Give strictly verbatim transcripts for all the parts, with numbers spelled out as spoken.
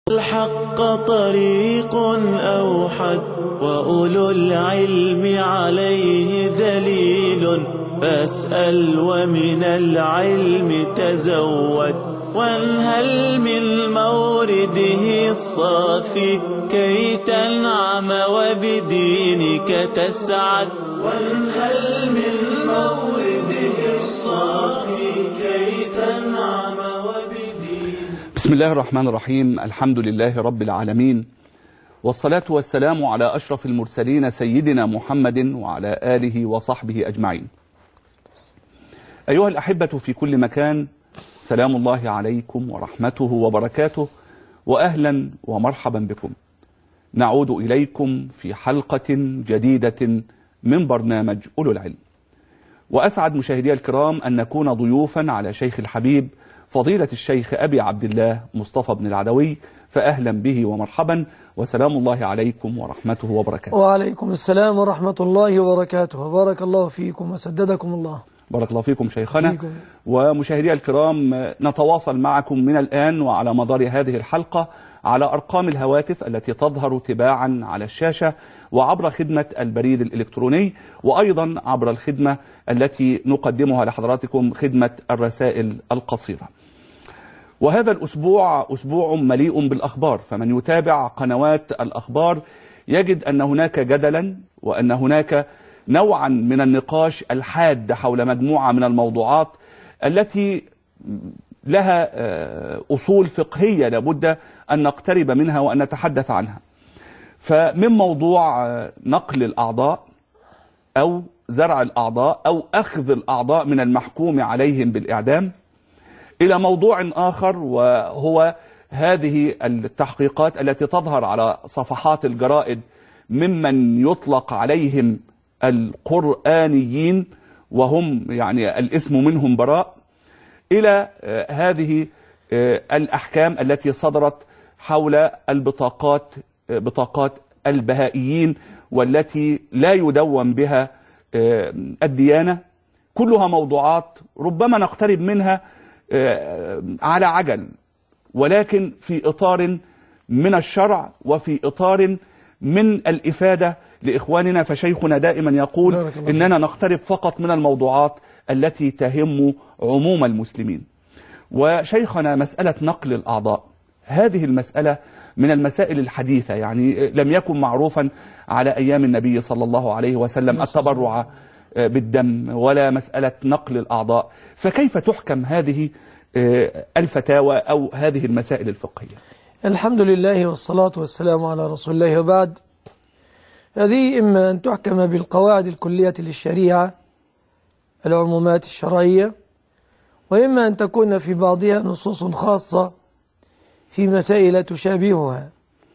الحق طريق أوحد وأولو العلم عليه دليل، فاسأل ومن العلم تزود، وانهل من مورده الصافي كي تنعم وبدينك تسعد. وانهل من مورده الصافي كي تنعم وبدينك. بسم الله الرحمن الرحيم. الحمد لله رب العالمين، والصلاة والسلام على أشرف المرسلين سيدنا محمد وعلى آله وصحبه أجمعين. أيها الأحبة في كل مكان، سلام الله عليكم ورحمته وبركاته، وأهلا ومرحبا بكم. نعود إليكم في حلقة جديدة من برنامج أولو العلم، وأسعد مشاهدي الكرام أن نكون ضيوفا على شيخ الحبيب فضيلة الشيخ أبي عبد الله مصطفى بن العدوي، فأهلا به ومرحبا، وسلام الله عليكم ورحمته وبركاته. وعليكم السلام ورحمة الله وبركاته، وبارك الله فيكم وسددكم الله. بارك الله فيكم شيخنا. فيكم. ومشاهدي الكرام، نتواصل معكم من الآن وعلى مدار هذه الحلقة على أرقام الهواتف التي تظهر تباعا على الشاشة، وعبر خدمة البريد الإلكتروني، وأيضا عبر الخدمة التي نقدمها لحضراتكم، خدمة الرسائل القصيرة. وهذا الأسبوع أسبوع مليء بالأخبار، فمن يتابع قنوات الأخبار يجد أن هناك جدلا، وأن هناك نوعا من النقاش الحاد حول مجموعة من الموضوعات التي لها أصول فقهية لابد أن نقترب منها وأن نتحدث عنها. فمن موضوع نقل الأعضاء أو زرع الأعضاء أو أخذ الأعضاء من المحكوم عليهم بالإعدام، إلى موضوع آخر، وهو هذه التحقيقات التي تظهر على صفحات الجرائد ممن يطلق عليهم القرآنيين، وهم يعني الاسم منهم براء، إلى هذه الأحكام التي صدرت حول البطاقات، بطاقات البهائيين، والتي لا يدون بها الديانة. كلها موضوعات ربما نقترب منها على عجل، ولكن في إطار من الشرع وفي إطار من الإفادة لإخواننا. فشيخنا دائما يقول إننا نقترب فقط من الموضوعات التي تهم عموم المسلمين. وشيخنا، مسألة نقل الأعضاء هذه المسألة من المسائل الحديثة، يعني لم يكن معروفا على أيام النبي صلى الله عليه وسلم التبرع بالدم ولا مسألة نقل الأعضاء، فكيف تحكم هذه الفتاوى أو هذه المسائل الفقهية؟ الحمد لله والصلاة والسلام على رسول الله، وبعد. هذه إما أن تحكم بالقواعد الكلية للشريعة، العمومات الشرعية، وإما أن تكون في بعضها نصوص خاصة في مسائل تشابهها.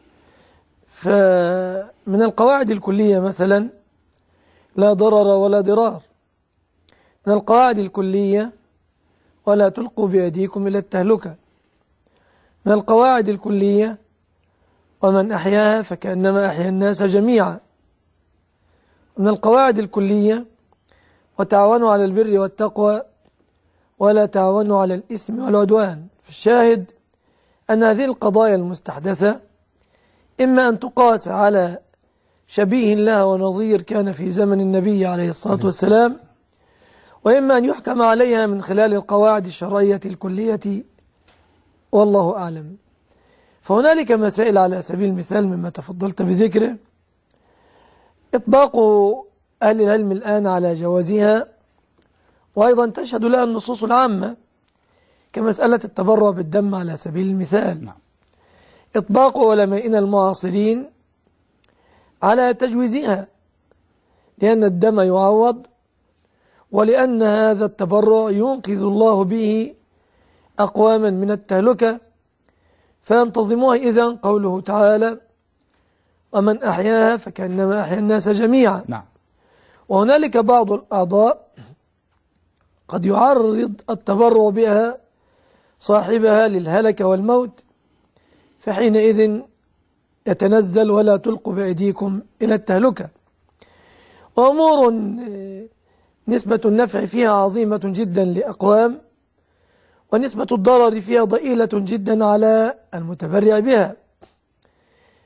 فمن القواعد الكلية مثلا لا ضرر ولا ضرار. من القواعد الكلية ولا تلقوا بأيديكم إلى التهلكة. من القواعد الكلية ومن أحياها فكأنما أحيا الناس جميعا. من القواعد الكلية وتعاونوا على البر والتقوى ولا تعاونوا على الإثم والعدوان. فالشاهد أن هذه القضايا المستحدثة إما أن تقاس على شبيه لها ونظير كان في زمن النبي عليه الصلاة والسلام، وإما أن يحكم عليها من خلال القواعد الشرعية الكلية، والله أعلم. فهنالك مسائل على سبيل المثال مما تفضلت بذكره، إطباق أهل العلم الآن على جوازها، وأيضا تشهد لها النصوص العامة كمسألة التبرع بالدم على سبيل المثال. إطباق علمائنا المعاصرين على تجويزها، لأن الدم يعوض، ولأن هذا التبرع ينقذ الله به أقواما من التهلكة، فينتظموها إذن قوله تعالى: ومن أحياها فكأنما أحيا الناس جميعا. نعم. وهنالك بعض الأعضاء قد يعرض التبرع بها صاحبها للهلك والموت، فحينئذ يتنزل ولا تلقوا بأيديكم إلى التهلكة. وأمور نسبة النفع فيها عظيمة جدا لأقوام، ونسبة الضرر فيها ضئيلة جدا على المتبرع بها.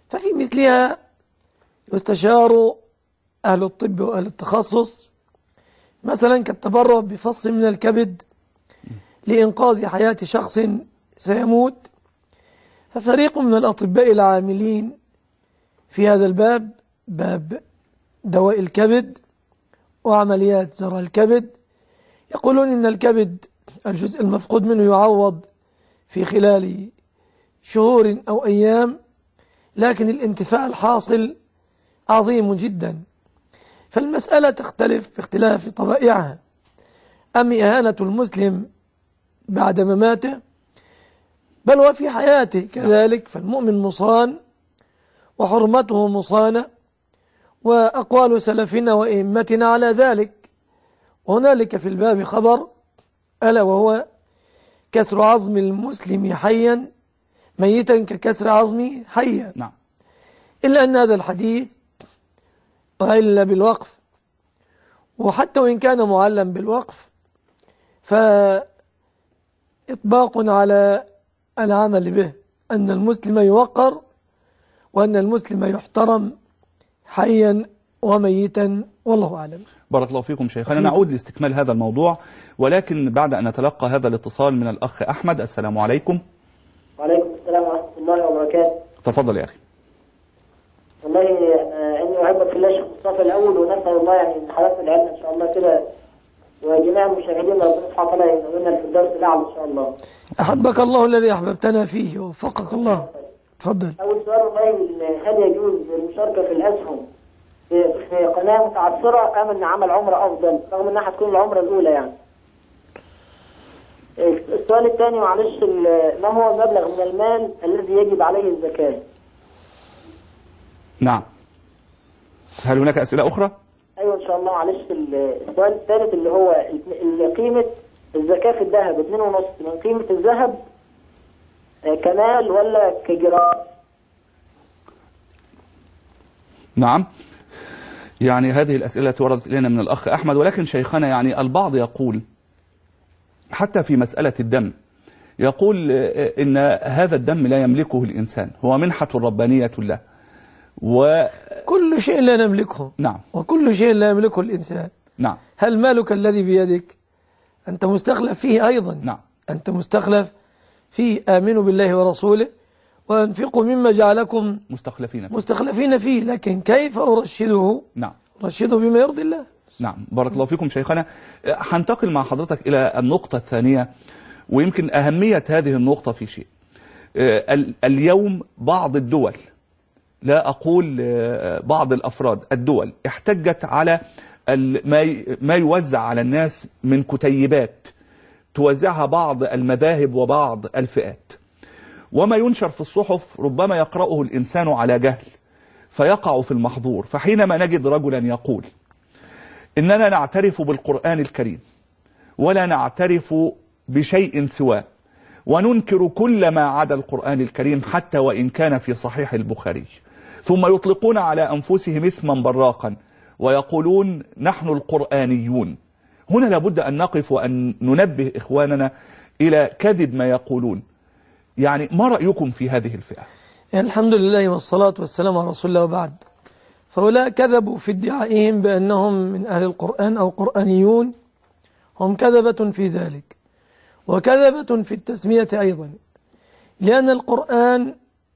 ففي مثلها يستشار أهل الطب وأهل التخصص، مثلا كالتبرع بفص من الكبد لإنقاذ حياة شخص سيموت. ففريق من الأطباء العاملين في هذا الباب، باب دواء الكبد وعمليات زرع الكبد، يقولون إن الكبد الجزء المفقود منه يعوض في خلال شهور أو أيام، لكن الانتفاع الحاصل عظيم جدا. فالمسألة تختلف باختلاف طبائعها. أم إهانة المسلم بعد مماته، بل وفي حياته كذلك، فالمؤمن مصان وحرمته مصانة، وأقوال سلفنا وإمتنا على ذلك. وهنالك في الباب خبر، ألا وهو كسر عظم المسلم حيا ميتا ككسر عظمه حيا. نعم. إلا أن هذا الحديث علّ بالوقف، وحتى وإن كان معلم بالوقف فإطباق على العمل به، أن المسلم يوقر وأن المسلم يحترم حيا وميتا، والله أعلم. بارك الله فيكم شيخنا. نعود لاستكمال هذا الموضوع، ولكن بعد أن نتلقى هذا الاتصال من الأخ أحمد. السلام عليكم. وعليكم السلام ورحمة الله وبركاته. تفضل يا أخي. والله أني أحبك في الله شيخ مصطفى الأول، ونسأل الله يعني من حضرتك العلم إن شاء الله كده، وجميع المشاهدين ربنا سبحانه وتعالى ينولنا في الدرس الأعلى إن شاء الله. أحبك الله الذي أحببتنا فيه ووفقك الله. تفضل. أول سؤال، والله هل يجوز المشاركة في الأسهم في قناة متعثرة أم أن عمل عمرة أفضل، رغم أنها هتكون العمرة الأولى يعني؟ السؤال الثاني، معلش، ما هو المبلغ من المال الذي يجب عليه الزكاة؟ نعم. هل هناك أسئلة أخرى؟ أيوة إن شاء الله. معلش، السؤال الثالث اللي هو قيمة الزكاة في الذهب اتنين ونص من قيمة الذهب كمال ولا كجرام؟ نعم. يعني هذه الأسئلة وردت إلينا من الأخ أحمد، ولكن شيخنا يعني البعض يقول حتى في مسألة الدم، يقول إن هذا الدم لا يملكه الإنسان، هو منحة ربانية له، وكل شيء لا نملكه. نعم. وكل شيء لا يملكه الإنسان. نعم. هل مالك الذي بيدك أنت مستخلف فيه أيضا؟ نعم. أنت مستخلف فيه. آمنوا بالله ورسوله وأنفقوا مما جعلكم مستخلفين فيه. مستخلفين فيه، لكن كيف أرشده؟ نعم. أرشده بما يرضي الله. نعم. بارك الله فيكم شيخنا. هنتقل مع حضرتك إلى النقطة الثانية، ويمكن أهمية هذه النقطة في شيء. اليوم بعض الدول، لا أقول بعض الأفراد، الدول احتجت على ما يوزع على الناس من كتيبات توزعها بعض المذاهب وبعض الفئات، وما ينشر في الصحف ربما يقرأه الإنسان على جهل فيقع في المحظور. فحينما نجد رجلا يقول إننا نعترف بالقرآن الكريم ولا نعترف بشيء سواه، وننكر كل ما عدا القرآن الكريم حتى وإن كان في صحيح البخاري، ثم يطلقون على أنفسهم اسما براقا ويقولون نحن القرآنيون، هنا لابد أن نقف وأن ننبه إخواننا إلى كذب ما يقولون. يعني ما رأيكم في هذه الفئة؟ يعني الحمد لله والصلاة والسلام على رسول الله، وبعد، فهؤلاء كذبوا في ادعائهم بأنهم من أهل القرآن أو قرآنيون، هم كذبة في ذلك وكذبة في التسمية أيضا، لأن القرآن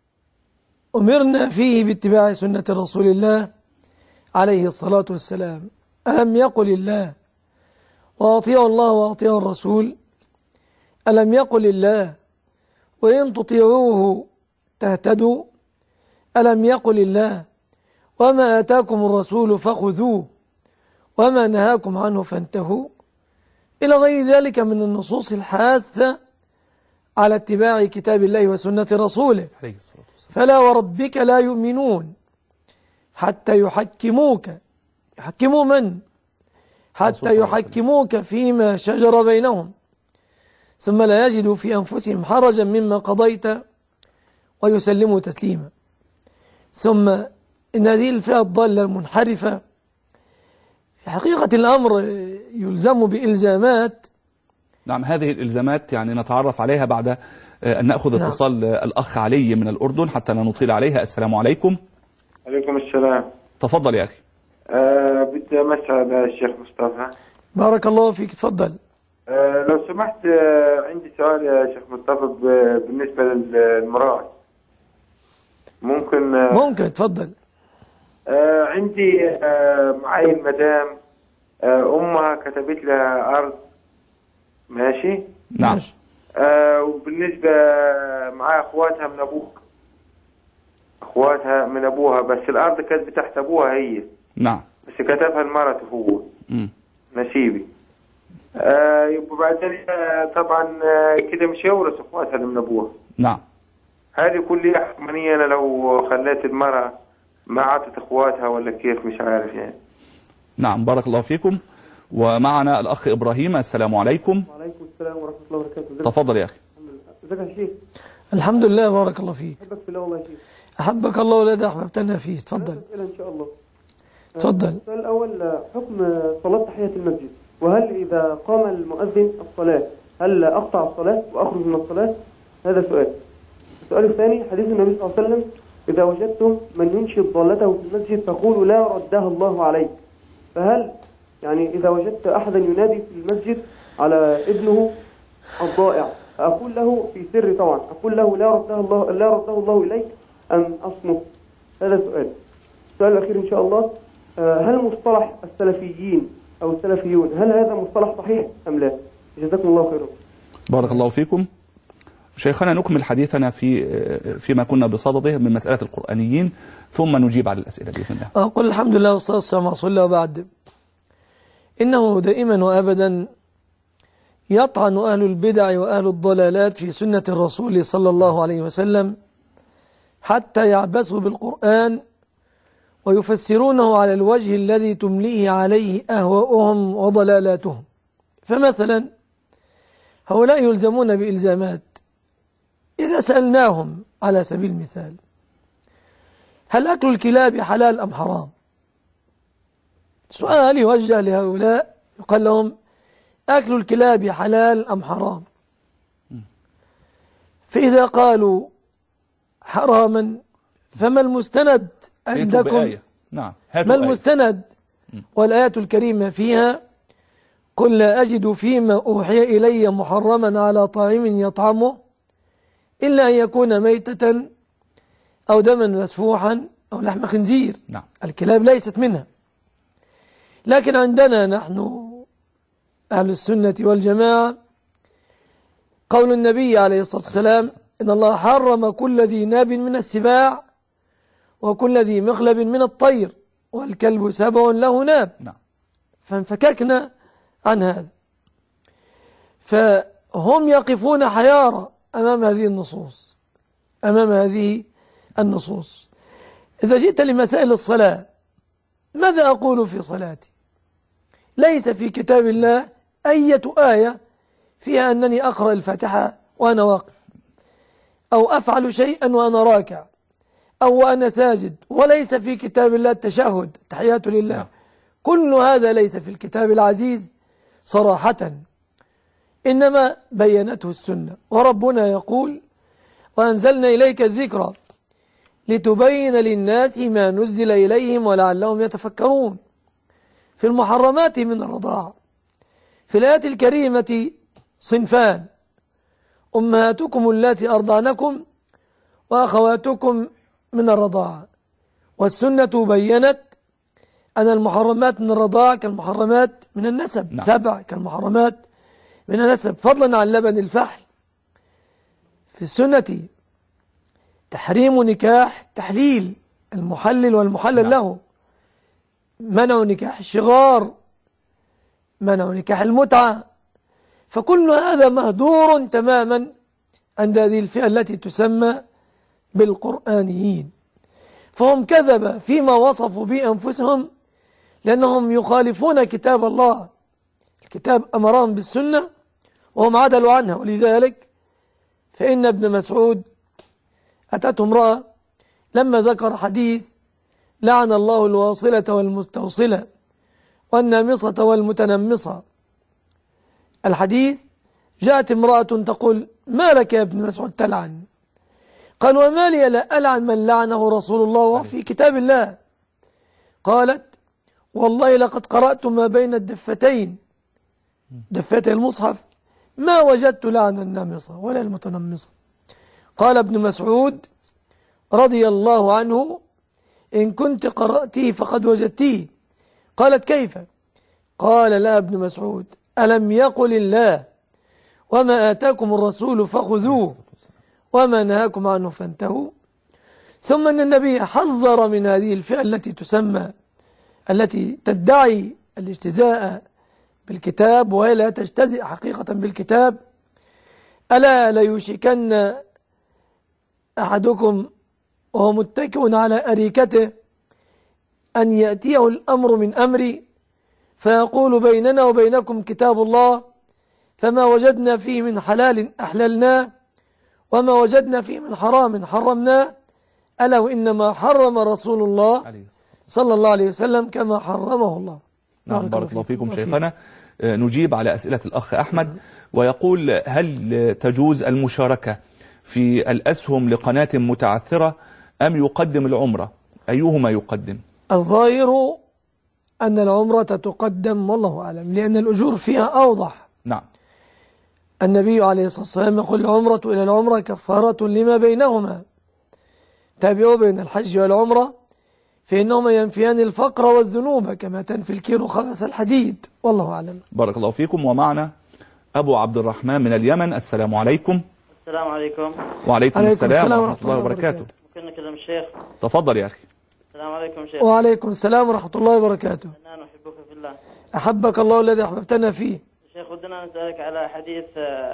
أمرنا فيه باتباع سنة رسول الله عليه الصلاة والسلام. ألم يقل الله وأطيعوا الله وأطيعوا الرسول؟ ألم يقل الله وإن تطيعوه تهتدوا؟ ألم يقل الله وما آتاكم الرسول فخذوه وما نهاكم عنه فانتهوا؟ إلى غير ذلك من النصوص الحاثة على اتباع كتاب الله وسنة رسوله. فلا وربك لا يؤمنون حتى يحكموك. يحكموا من؟ حتى يحكموك فيما شجر بينهم ثم لا يجدوا في أنفسهم حرجا مما قضيت ويسلموا تسليما. ثم إن هذه الفئة الضالة المنحرفة في حقيقة الأمر يلزم بإلزامات. نعم. هذه الإلزامات يعني نتعرف عليها بعد أن نأخذ نعم. اتصال الأخ علي من الأردن حتى لا نطيل عليها. السلام عليكم. عليكم السلام. تفضل يا أخي. أه بدي أسأل الشيخ مصطفى. بارك الله فيك، تفضل. أه لو سمحت، أه عندي سؤال يا شيخ مصطفى بالنسبة للمرأة. ممكن أه ممكن تفضل. أه عندي أه معي المدام، أه أمها كتبت لها أرض، ماشي؟ نعم. أه وبالنسبة معي أخواتها من أبوها، أخواتها من أبوها، بس الأرض كانت بتحت أبوها هي. نعم. بس كتبها المرأة هو. مم. نسيبي. آه وبعدين آه طبعا آه كده مش هيورث اخواتها من ابوها. نعم. هذه كلها حكمانية. انا لو خليت المرأة ما عطت اخواتها ولا كيف، مش عارف يعني. نعم، بارك الله فيكم. ومعنا الأخ إبراهيم. السلام عليكم. وعليكم السلام ورحمة الله وبركاته. تفضل يا أخي. ازيك يا شيخ؟ الحمد لله، بارك الله فيك. أحبك في الله والله يا شيخ. أحبك الله والذي أحببتنا فيه. تفضل. أسئلة إن شاء الله. تفضل. السؤال الأول، حكم صلاة تحية المسجد، وهل إذا قام المؤذن الصلاة هل أقطع الصلاة وأخرج من الصلاة؟ هذا سؤال. السؤال الثاني، حديث النبي صلى الله عليه وسلم: إذا وجدتم من ينشد ضالته في المسجد فقولوا لا ردها الله عليك. فهل يعني إذا وجدت أحدا ينادي في المسجد على ابنه الضائع أقول له في سر طبعا، أقول له لا ردها الله لا رده الله إليك أم أصمت؟ هذا سؤال. السؤال الأخير إن شاء الله، هل مصطلح السلفيين أو السلفيون هل هذا مصطلح صحيح أم لا؟ جزاكم الله خيرا. بارك الله فيكم. شيخنا، نكمل حديثنا في فيما كنا بصدده من مسألة القرآنيين ثم نجيب على الأسئلة بإذن الله. أقول الحمد لله والصلاة والسلام على رسول الله، وبعد. إنه دائما وأبدا يطعن أهل البدع وأهل الضلالات في سنة الرسول صلى الله عليه وسلم حتى يعبثوا بالقرآن ويفسرونه على الوجه الذي تمليه عليه أهواؤهم وضلالاتهم. فمثلا هؤلاء يلزمون بإلزامات. إذا سألناهم على سبيل المثال: هل أكل الكلاب حلال أم حرام؟ سؤال يوجه لهؤلاء، يقال لهم: أكل الكلاب حلال أم حرام؟ فإذا قالوا حراما فما المستند عندكم؟ نعم. ما المستند؟ والآيات الكريمة فيها: قل لا أجد فيما أوحي إلي محرما على طاعم يطعمه إلا أن يكون ميتة أو دما مسفوحا أو لحم خنزير. نعم. الكلاب ليست منها. لكن عندنا نحن أهل السنة والجماعة قول النبي عليه الصلاة والسلام: إن الله حرم كل ذي ناب من السباع وكل ذي مخلب من الطير والكلب سبع له ناب. نعم. فانفككنا عن هذا، فهم يقفون حيارى أمام هذه النصوص أمام هذه النصوص. إذا جئت لمسائل الصلاة، ماذا أقول في صلاتي؟ ليس في كتاب الله أية آية فيها أنني أقرأ الفاتحة وأنا واقف، أو أفعل شيئا وأنا راكع، أو وأنا ساجد. وليس في كتاب الله التشهد، التحيات لله. نعم. كل هذا ليس في الكتاب العزيز صراحة، إنما بينته السنة. وربنا يقول: وأنزلنا إليك الذكر لتبين للناس ما نزل إليهم ولعلهم يتفكرون. في المحرمات من الرضاعة في الآيات الكريمة صنفان: أمهاتكم اللاتي أرضعنكم وأخواتكم من الرضاعة. والسنة بينت أن المحرمات من الرضاعة كالمحرمات من النسب. نعم. سبع كالمحرمات من النسب، فضلا عن لبن الفحل. في السنة تحريم نكاح تحليل المحلل والمحلل. نعم. له منع نكاح الشغار، منع نكاح المتعة. فكل هذا مهدور تماما عند هذه الفئة التي تسمى بالقرآنيين. فهم كذب فيما وصفوا به أنفسهم، لأنهم يخالفون كتاب الله. الكتاب أمرهم بالسنة وهم عدلوا عنها. ولذلك فإن ابن مسعود أتته امرأة لما ذكر حديث: لعن الله الواصلة والمستوصلة والنامصة والمتنمصة. الحديث: جاءت امرأة تقول: ما لك يا ابن مسعود تلعن؟ قال وما لي لا ألعن من لعنه رسول الله وفي كتاب الله. قالت والله لقد قرأت ما بين الدفتين دفتي المصحف ما وجدت لعن النامصة ولا المتنمصة. قال ابن مسعود رضي الله عنه إن كنت قرأتيه فقد وجدتيه. قالت كيف؟ قال لا ابن مسعود ألم يقل الله وما آتاكم الرسول فخذوه وما نهاكم عنه فانتهوا. ثم أن النبي حذر من هذه الفئة التي تسمى التي تدعي الاجتزاء بالكتاب وهي لا تجتزئ حقيقة بالكتاب. ألا ليوشكن أحدكم وهو متكئ على أريكته أن يأتيه الأمر من أمري فيقول بيننا وبينكم كتاب الله فما وجدنا فيه من حلال أحللناه وما وجدنا فيه من حرام حرمناه ألا وإنما حرم رسول الله صلى الله عليه وسلم كما حرمه الله. نعم بارك الله فيكم شيخنا. نجيب على أسئلة الأخ أحمد ويقول هل تجوز المشاركة في الأسهم لقناة متعثرة أم يقدم العمرة؟ أيهما يقدم؟ الظاهر أن العمرة تقدم والله أعلم لأن الأجور فيها أوضح. نعم. النبي عليه الصلاة والسلام يقول العمرة إلى العمرة كفارة لما بينهما تابعوا بين الحج والعمرة فإنهما ينفيان الفقر والذنوب كما تنفي الكير خبث الحديد والله أعلم. بارك الله فيكم. ومعنا أبو عبد الرحمن من اليمن. السلام عليكم. السلام عليكم. وعليكم السلام, السلام ورحمة الله وبركاته. ممكن نكلم الشيخ؟ تفضل يا أخي. السلام عليكم شيخ. وعليكم السلام ورحمة الله وبركاته. أنا نحبك في الله. أحبك الله الذي أحببتنا فيه. شيخ ودنا نسألك على حديث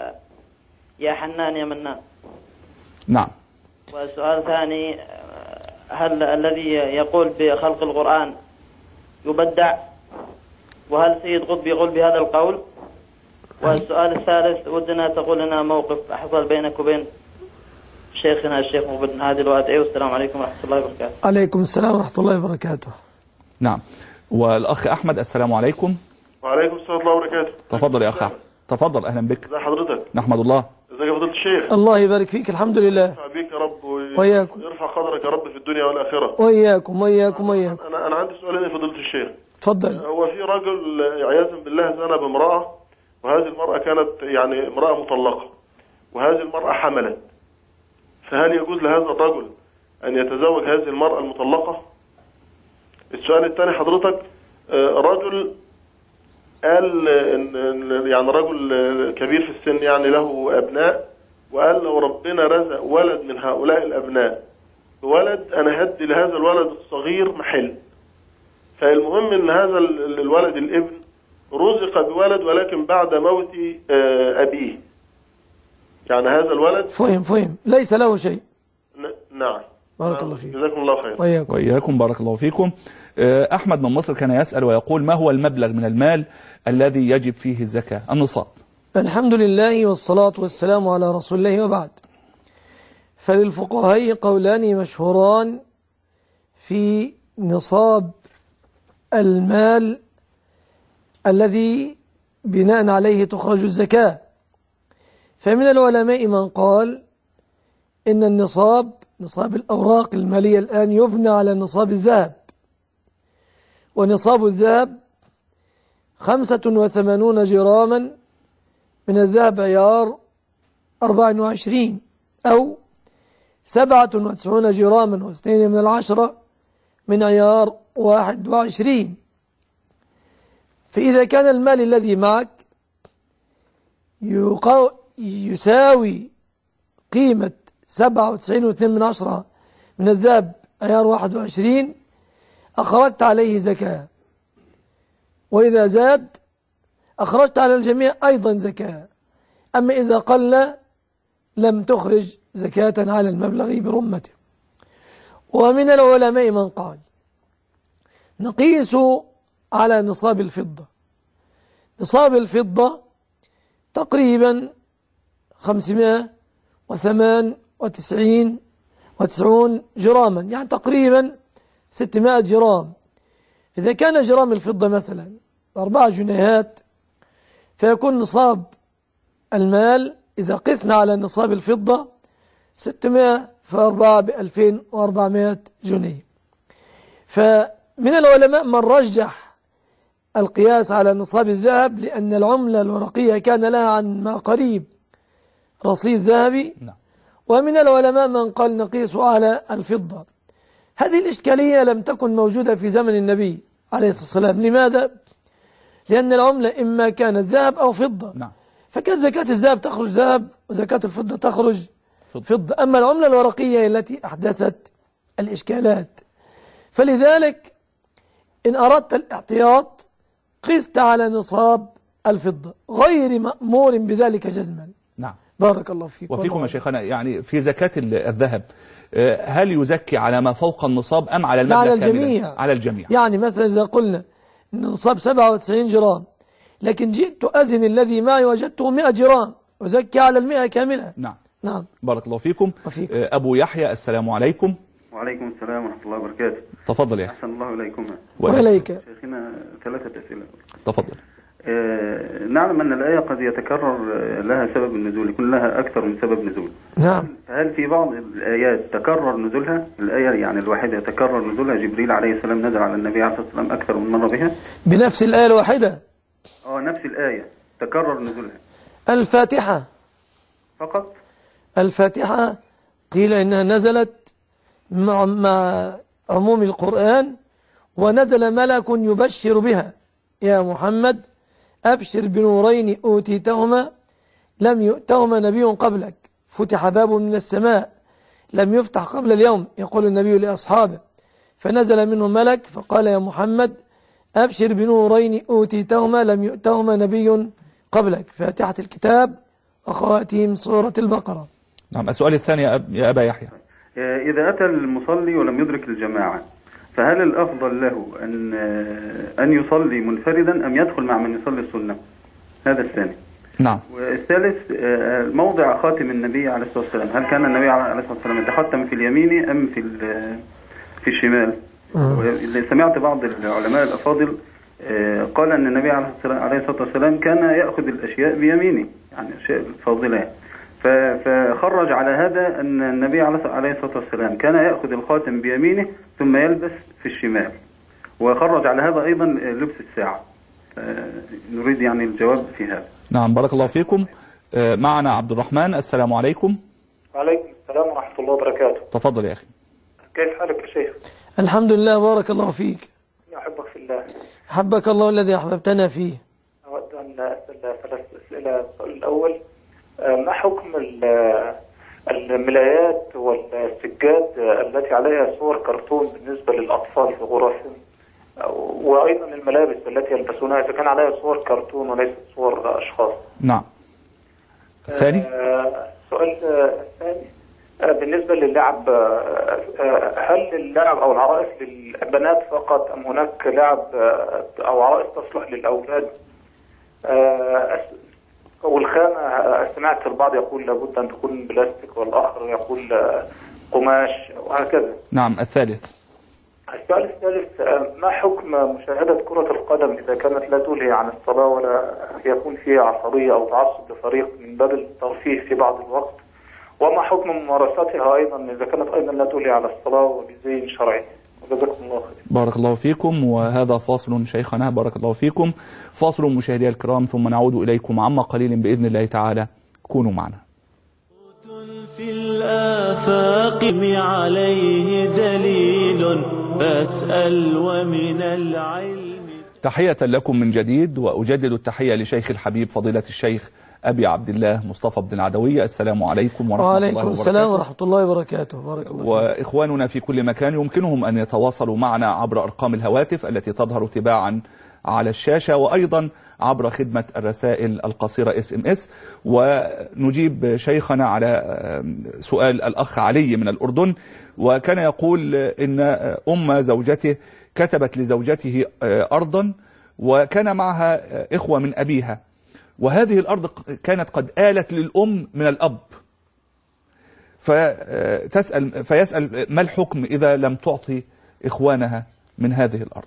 يا حنان يا منان. نعم. وسؤال ثاني هل الذي يقول بخلق القرآن يبدع وهل سيد قطب يقول بهذا القول؟ والسؤال الثالث ودنا تقول لنا موقف حصل بينك وبين شيخنا الشيخ مبن هادي الوادعي والسلام عليكم ورحمة الله وبركاته. عليكم السلام ورحمة الله وبركاته. نعم. والأخ أحمد السلام عليكم. وعليكم السلام ورحمة الله وبركاته. تفضل يا أخ أحمد. تفضل أهلا بك. ازي حضرتك؟ نحمد الله. ازيك يا فضيلة الشيخ؟ الله يبارك فيك الحمد لله. يرفع بيك يا رب وإياكم. ويرفع قدرك يا رب في الدنيا والآخرة. وإياكم وإياكم وإياكم. أنا أنا عندي سؤالين يا فضيلة الشيخ. تفضل. هو في رجل عياذا بالله زنى بامرأة وهذه المرأة كانت يعني امرأة مطلقة وهذه المرأة حملت فهل يجوز لهذا الرجل أن يتزوج هذه المرأة المطلقة؟ السؤال الثاني حضرتك رجل قال إن يعني رجل كبير في السن يعني له أبناء وقال لو ربنا رزق ولد من هؤلاء الأبناء بولد أنا هدي لهذا الولد الصغير محل. فالمهم إن هذا الولد الابن رزق بولد ولكن بعد موت أبيه. يعني هذا الولد فهم فهم ليس له شيء. نعم. بارك الله فيك. جزاكم الله خير. وإياكم. وإياكم بارك الله فيكم. أحمد من مصر كان يسأل ويقول ما هو المبلغ من المال الذي يجب فيه الزكاة؟ النصاب. الحمد لله والصلاة والسلام على رسول الله وبعد. فللفقهاء قولان مشهوران في نصاب المال الذي بناء عليه تخرج الزكاة. فمن العلماء من قال إن النصاب نصاب الأوراق المالية الآن يبنى على نصاب الذهب ونصاب الذهب خمسة وثمانون جراما من الذهب عيار أربعة وعشرين أو سبعة وتسعون جراما واثنين من العشرة من عيار واحد وعشرين. فإذا كان المال الذي معك يساوي قيمة سبعة وتسعين واثنين من عشرة من الذهب عيار واحد وعشرين أخرجت عليه زكاة، وإذا زاد أخرجت على الجميع أيضا زكاة. أما إذا قل لم تخرج زكاة على المبلغ برمته. ومن العلماء من قال نقيس على نصاب الفضة. نصاب الفضة تقريبا خمسمائة وثمان وتسعين وتسعون جراما، يعني تقريبا ستمائة جرام. إذا كان جرام الفضة مثلا أربعة جنيهات فيكون نصاب المال إذا قسنا على نصاب الفضة ستمائة فأربعة بألفين وأربعمائة جنيه. فمن العلماء من رجح القياس على نصاب الذهب لأن العملة الورقية كان لها عن ما قريب رصيد ذهبي، ومن العلماء من قال نقيس على الفضة. هذه الإشكالية لم تكن موجودة في زمن النبي عليه الصلاة والسلام. لماذا؟ لأن العملة إما كانت ذهب أو فضة، نعم. فكانت زكاة الذهب تخرج ذهب وزكاة الفضة تخرج فضة. فضة. أما العملة الورقية التي أحدثت الإشكالات، فلذلك إن أردت الاحتياط قست على نصاب الفضة غير مأمور بذلك جزما. نعم. بارك الله فيك. وفيكم يا شيخنا، يعني في زكاة الذهب هل يزكي على ما فوق النصاب أم على المبلغ على كاملا؟ الجميع. على الجميع. يعني مثلا إذا قلنا إن النصاب سبعة وتسعين جرام، لكن جئت أزن الذي معي وجدته مئة جرام، وزكي على المئة كاملة. نعم. نعم. بارك الله فيكم. وفيكم. أبو يحيى، السلام عليكم. وعليكم السلام ورحمة الله وبركاته. تفضل يا أخي. أحسن الله إليكم. وإليك. شيخنا ثلاثة أسئلة. تفضل. آه نعلم أن الآية قد يتكرر لها سبب النزول، يكون لها أكثر من سبب نزول. نعم. هل في بعض الآيات تكرر نزولها؟ الآية يعني الواحدة يتكرر نزولها، جبريل عليه السلام نزل على النبي عليه الصلاة والسلام أكثر من مرة بها؟ بنفس الآية الواحدة؟ آه نفس الآية تكرر نزولها. الفاتحة فقط؟ الفاتحة قيل إنها نزلت مع, مع عموم القرآن، ونزل ملك يبشر بها: يا محمد أبشر بنورين أوتيتهما لم يؤتهما نبي قبلك، فتح باب من السماء لم يفتح قبل اليوم، يقول النبي لأصحابه، فنزل منه ملك فقال: يا محمد أبشر بنورين أوتيتهما لم يؤتهما نبي قبلك، فاتحة الكتاب وخواتيم سورة البقرة. نعم. السؤال الثاني يا أبا يحيى: إذا أتى المصلي ولم يدرك الجماعة، فهل الأفضل له أن أن يصلي منفردا أم يدخل مع من يصلي السنة؟ هذا الثاني. نعم. والثالث موضع خاتم النبي عليه الصلاة والسلام، هل كان النبي عليه الصلاة والسلام يتختم في اليمين أم في في الشمال؟ سمعت بعض العلماء الأفاضل قال أن النبي عليه الصلاة والسلام كان يأخذ الأشياء بيمينه، يعني أشياء فاضلة، فخرج على هذا أن النبي عليه الصلاة والسلام كان يأخذ الخاتم بيمينه ثم يلبس في الشمال، وخرج على هذا أيضا لبس الساعة. نريد يعني الجواب في هذا. نعم. بارك الله فيكم. معنا عبد الرحمن، السلام عليكم. وعليكم السلام ورحمة الله وبركاته. تفضل يا أخي. كيف حالك يا شيخ؟ الحمد لله، بارك الله فيك. أحبك في الله. حبك الله الذي أحببتنا فيه. أود أن أسأل ثلاث أسئلة. السؤال الأول: ما حكم الملايات والسجاد التي عليها صور كرتون بالنسبة للأطفال في غرفهم، وأيضا الملابس التي يلبسونها إذا كان عليها صور كرتون وليست صور أشخاص؟ نعم. الثاني؟ السؤال الثاني: بالنسبة للعب، هل اللعب أو العرائس للبنات فقط أم هناك لعب أو عرائس تصلح للأولاد؟ والخامة سمعت البعض يقول لابد أن تكون بلاستيك، والآخر يقول قماش وهكذا. نعم. الثالث؟ السؤال الثالث: ما حكم مشاهدة كرة القدم إذا كانت لا تلهي عن الصلاة ولا يكون فيها عصبية أو تعصب لفريق من باب الترفيه في بعض الوقت؟ وما حكم ممارستها أيضا إذا كانت أيضا لا تلهي على الصلاة وبزي شرعي؟ جزاكم الله خير. بارك الله فيكم. وهذا فاصل شيخنا، بارك الله فيكم. فاصل مشاهدي الكرام، ثم نعود إليكم عما قليل بإذن الله تعالى. كونوا معنا. في الآفاق عليه دليل فاسأل ومن العلم. تحية لكم من جديد، وأجدد التحية لشيخ الحبيب فضيلة الشيخ أبي عبد الله مصطفى بن العدوية. السلام عليكم ورحمة الله وبركاته. وعليكم السلام ورحمة الله وبركاته. بارك الله فيك. وإخواننا في كل مكان يمكنهم أن يتواصلوا معنا عبر أرقام الهواتف التي تظهر تباعا على الشاشة، وأيضا عبر خدمة الرسائل القصيرة إس إم إس. ونجيب شيخنا على سؤال الأخ علي من الأردن، وكان يقول إن أم زوجته كتبت لزوجته أرضا وكان معها إخوة من أبيها، وهذه الأرض كانت قد آلت للأم من الأب، فتسأل فيسأل ما الحكم إذا لم تعطي إخوانها من هذه الأرض؟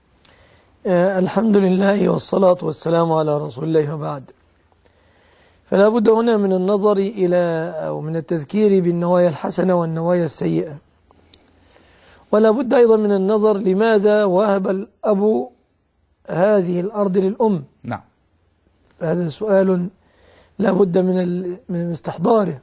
آه الحمد لله والصلاة والسلام على رسول الله وبعد. فلا بد هنا من النظر إلى أو من التذكير بالنوايا الحسنة والنوايا السيئة، ولا بد أيضا من النظر لماذا وهب الأب هذه الأرض للأم. نعم. فهذا سؤال لا بد من من استحضاره.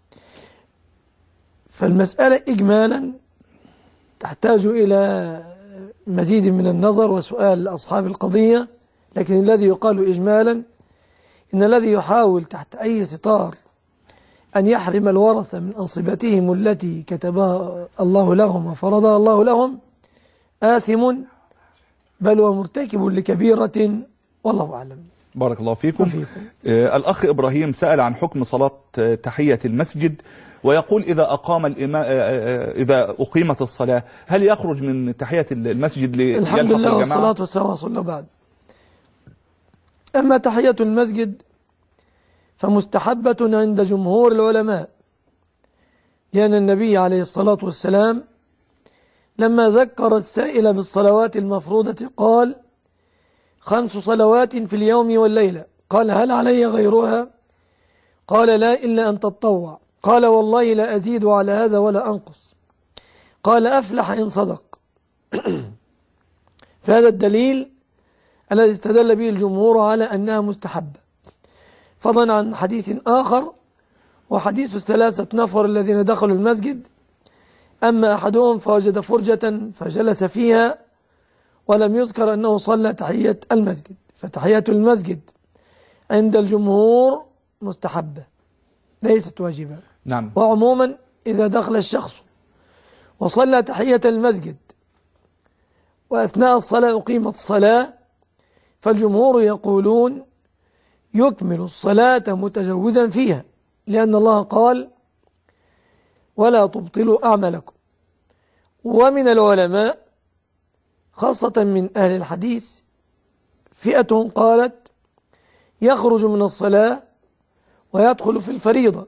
فالمسألة إجمالا تحتاج إلى مزيد من النظر وسؤال أصحاب القضية، لكن الذي يقال إجمالا إن الذي يحاول تحت أي ستار أن يحرم الورثة من أنصبتهم التي كتبها الله لهم وفرضها الله لهم آثم بل ومرتكب لكبيرة، والله أعلم. بارك الله فيكم. آه الأخ إبراهيم سأل عن حكم صلاة تحية المسجد، ويقول إذا أقام الإمام آه إذا أقيمت الصلاة هل يخرج من تحية المسجد ليلحق الجماعة؟ الحمد لله والصلاة والسلام على رسول الله. بعد، أما تحية المسجد فمستحبة عند جمهور العلماء، لأن النبي عليه الصلاة والسلام لما ذكر السائل بالصلوات المفروضة قال: خمس صلوات في اليوم والليلة. قال: هل علي غيرها؟ قال: لا، إلا أن تتطوع. قال: والله لا أزيد على هذا ولا أنقص. قال: أفلح إن صدق. فهذا الدليل الذي استدل به الجمهور على أنها مستحبة، فضلا عن حديث آخر وحديث الثلاثة نفر الذين دخلوا المسجد، أما أحدهم فوجد فرجة فجلس فيها ولم يذكر أنه صلى تحية المسجد. فتحية المسجد عند الجمهور مستحبة ليست واجبة. نعم. وعموما إذا دخل الشخص وصلى تحية المسجد وأثناء الصلاة أقيمت الصلاة، فالجمهور يقولون يكمل الصلاة متجوزا فيها، لأن الله قال: ولا تبطلوا أعمالكم. ومن العلماء خاصة من أهل الحديث فئة قالت يخرج من الصلاة ويدخل في الفريضة،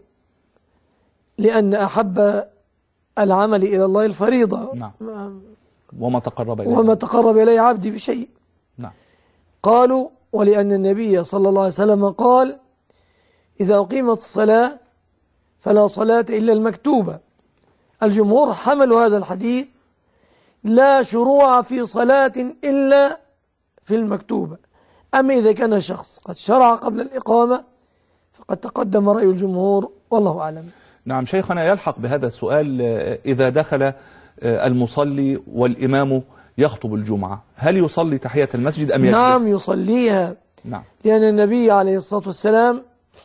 لأن أحب العمل إلى الله الفريضة. نعم. وما تقرب إليه وما تقرب إليه عبدي بشيء. نعم. قالوا ولأن النبي صلى الله عليه وسلم قال: إذا أقيمت الصلاة فلا صلاة إلا المكتوبة. الجمهور حملوا هذا الحديث لا شروع في صلاة إلا في المكتوبة. أما إذا كان شخص قد شرع قبل الإقامة فقد تقدم رأي الجمهور، والله أعلم. نعم. شيخنا يلحق بهذا السؤال: إذا دخل المصلي والإمام يخطب الجمعة هل يصلي تحية المسجد أم يجلس؟ نعم يصليها. نعم. لأن النبي عليه الصلاة والسلام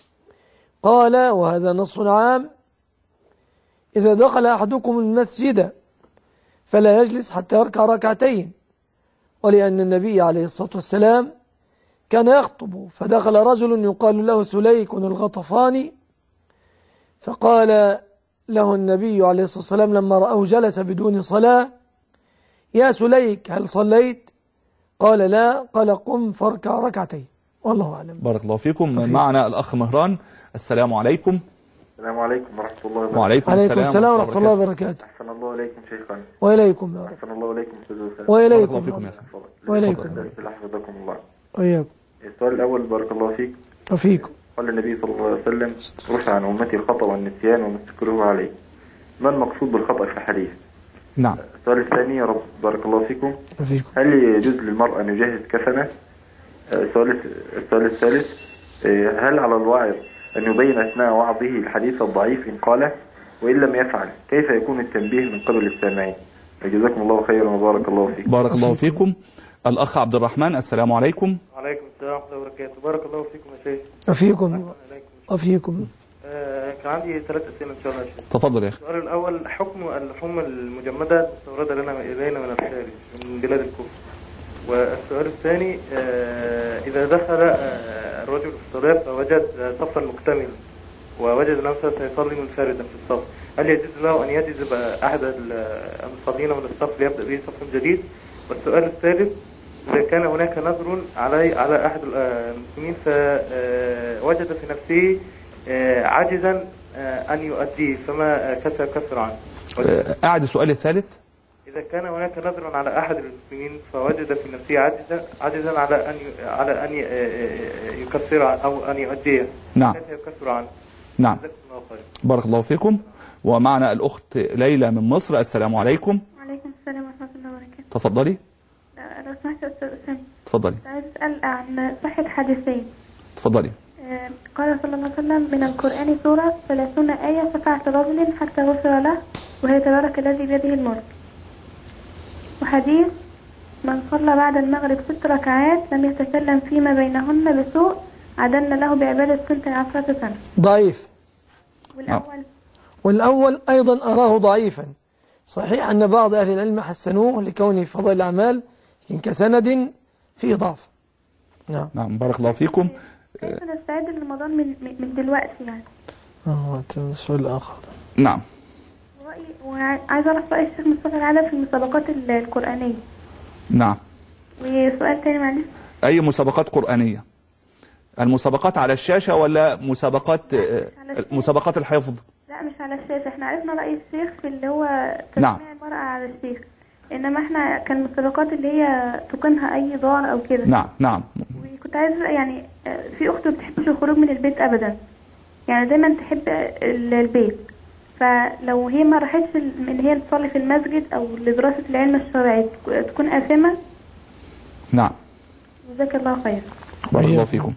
قال، وهذا نص عام: إذا دخل أحدكم المسجد فلا يجلس حتى يركع ركعتين. ولأن النبي عليه الصلاة والسلام كان يخطب، فدخل رجل يقال له سليك الغطفاني، فقال له النبي عليه الصلاة والسلام لما رأه جلس بدون صلاة: يا سليك هل صليت؟ قال: لا. قال: قم فاركع ركعتين، والله أعلم. بارك الله فيكم. فيكم. معنا الأخ مهران. السلام عليكم. السلام عليكم ورحمة الله وبركاته. وعليكم السلام, السلام ورحمة الله وبركاته. أحسن الله إليكم شيخنا. وإليكم يا رب. أحسن الله إليكم أستاذ وسلام. وإليكم. بارك الله فيكم يا أخي. وإليكم. حفظكم الله. وإياكم. السؤال الأول بارك الله فيك. وفيكم. قال النبي صلى الله عليه وسلم: رفع عن أمتي الخطأ والنسيان وما استكرهوا عليه. ما المقصود بالخطأ في الحديث؟ نعم. السؤال الثاني يا رب بارك الله فيكم. وفيكم. هل يجوز للمرأة أن يجهز كفنه؟ السؤال السؤال الثالث: هل على الواعظ أن يبين أثناء وعظه الحديث الضعيف إن قاله؟ وإن لم يفعل كيف يكون التنبيه من قبل السامعين؟ جزاكم الله خيرا وبارك الله فيكم. بارك الله فيكم. الأخ عبد الرحمن. السلام عليكم. وعليكم السلام ورحمة الله وبركاته. بارك الله فيكم يا شيخ. وفيكم. وفيكم. آه كان عندي ثلاث أسئلة إن شاء الله يا شيخ. تفضل يا أخي. السؤال الأول: حكم اللحوم المجمدة المستوردة لنا إلينا من الخارج من بلاد الكفر. والسؤال الثاني: آه إذا دخل آه الرجل في الصلاة فوجد صفا مكتملا ووجد نفسه سيصلي منفردا في الصف، هل يجوز له أن يجذب أحد المصلين من الصف ليبدأ به صف جديد؟ والسؤال الثالث: إذا كان هناك نذر علي على أحد المسلمين فوجد في نفسه عاجزا أن يؤديه فما كيف يكفر عنه؟ أعد السؤال الثالث. إذا كان هناك نذر على أحد المسلمين فوجد في نفسه عاجزا عاجزا على أن على أن يكفر أو أن يؤديه. نعم. كيف يكفر عنه؟ نعم. بارك الله فيكم. ومعنا الأخت ليلى من مصر. السلام عليكم. وعليكم السلام ورحمة الله وبركاته. تفضلي. لو سمحت أستاذ أسامة. تفضلي. عايز أسأل عن صحة حديثين. تفضلي. قال صلى الله عليه وسلم: من القرآن سورة ثلاثون آية شفعت رجل حتى غفر له وهي تبارك الذي بيده الملك. وحديث: من صلى بعد المغرب ست ركعات لم يتكلم فيما بينهن بسوء عدلنا له بعبادة سنة عشرة سنة. ضعيف. والأول والأول أيضا أراه ضعيفا. صحيح أن بعض أهل العلم حسنوه لكونه فضل الأعمال، لكن كسند فيه ضعف. نعم. نعم بارك الله فيكم. كيف نستعد لرمضان من من دلوقتي يعني؟ اه السؤال الآخر. نعم. رأيي وعايز أعرف رأي الشيخ مصطفى العادة في المسابقات القرآنية. نعم. وسؤال تاني معلش. أي مسابقات قرآنية؟ المسابقات على الشاشة ولا مسابقات مسابقات الحفظ؟ لا مش على الشاشة، احنا عرفنا رأي الشيخ في اللي هو نعم. تسميع المرأة على الشيخ، إنما احنا كان المسابقات اللي هي تقنها أي دار أو كده. نعم نعم. وكنت عايز يعني في أخت ما بتحبش الخروج من البيت أبدا، يعني دايما تحب البيت، فلو هي ما راحتش ان هي تصلي في المسجد او لدراسة العلم الشرعي تكون آثمة. نعم. جزاك الله خير. بارك الله فيكم.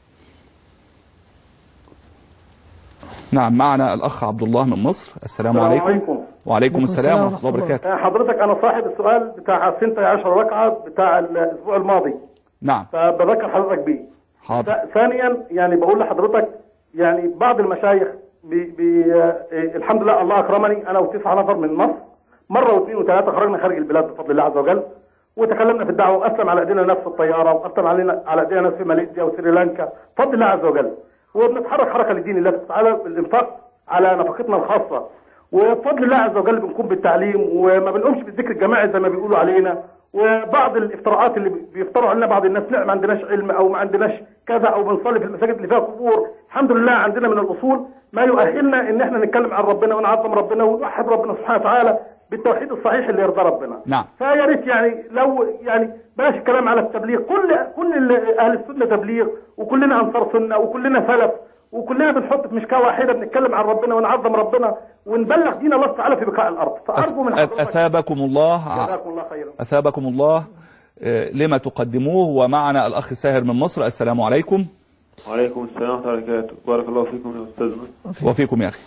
نعم معنا الأخ عبد الله من مصر. السلام عليكم. عليكم. وعليكم السلام ورحمة الله وبركاته. حضرتك أنا صاحب السؤال بتاع سنتي عشر ركعة بتاع الأسبوع الماضي. نعم. فبذكر حضرتك بيه. حاضر. ثانيا يعني بقول لحضرتك يعني بعض المشايخ بي بي آه الحمد لله الله أكرمني أنا وتسعة نفر من مصر مرة واثنين وثلاثة خرجنا خارج البلاد بفضل الله عز وجل وتكلمنا في الدعوة وأسلم على أيدينا ناس في الطيارة وأسلم علينا على أيدينا ناس في ماليزيا وسريلانكا بفضل الله عز وجل، وبنتحرك حركة لدين الله تعالى بالإنفاق على نفقتنا الخاصة، وبفضل الله عز وجل بنقوم بالتعليم وما بنقومش بالذكر الجماعي زي ما بيقولوا علينا، وبعض الافتراءات اللي بيفتروا علينا بعض الناس لا ما عندناش علم او ما عندناش كذا او بنصلي في المساجد اللي فيها قبور، الحمد لله عندنا من الاصول ما يؤهلنا ان احنا نتكلم عن ربنا ونعظم ربنا ونوحد ربنا سبحانه وتعالى بالتوحيد الصحيح اللي يرضى ربنا. نعم. فيا ريت يعني لو يعني بلاش الكلام على التبليغ، كل كل اهل السنه تبليغ وكلنا انصار سنه وكلنا سلف وكلنا بنحط في مشكاه واحده بنتكلم عن ربنا ونعظم ربنا ونبلغ دين الله تعالى في بقاع الارض. فارجو من حضرتك اثابكم الله جزاكم الله خيرا. اثابكم الله لما تقدموه. ومعنا الاخ ساهر من مصر. السلام عليكم. وعليكم السلام ورحمه الله وبركاته. بارك الله فيكم يا استاذنا. وفيكم يا اخي.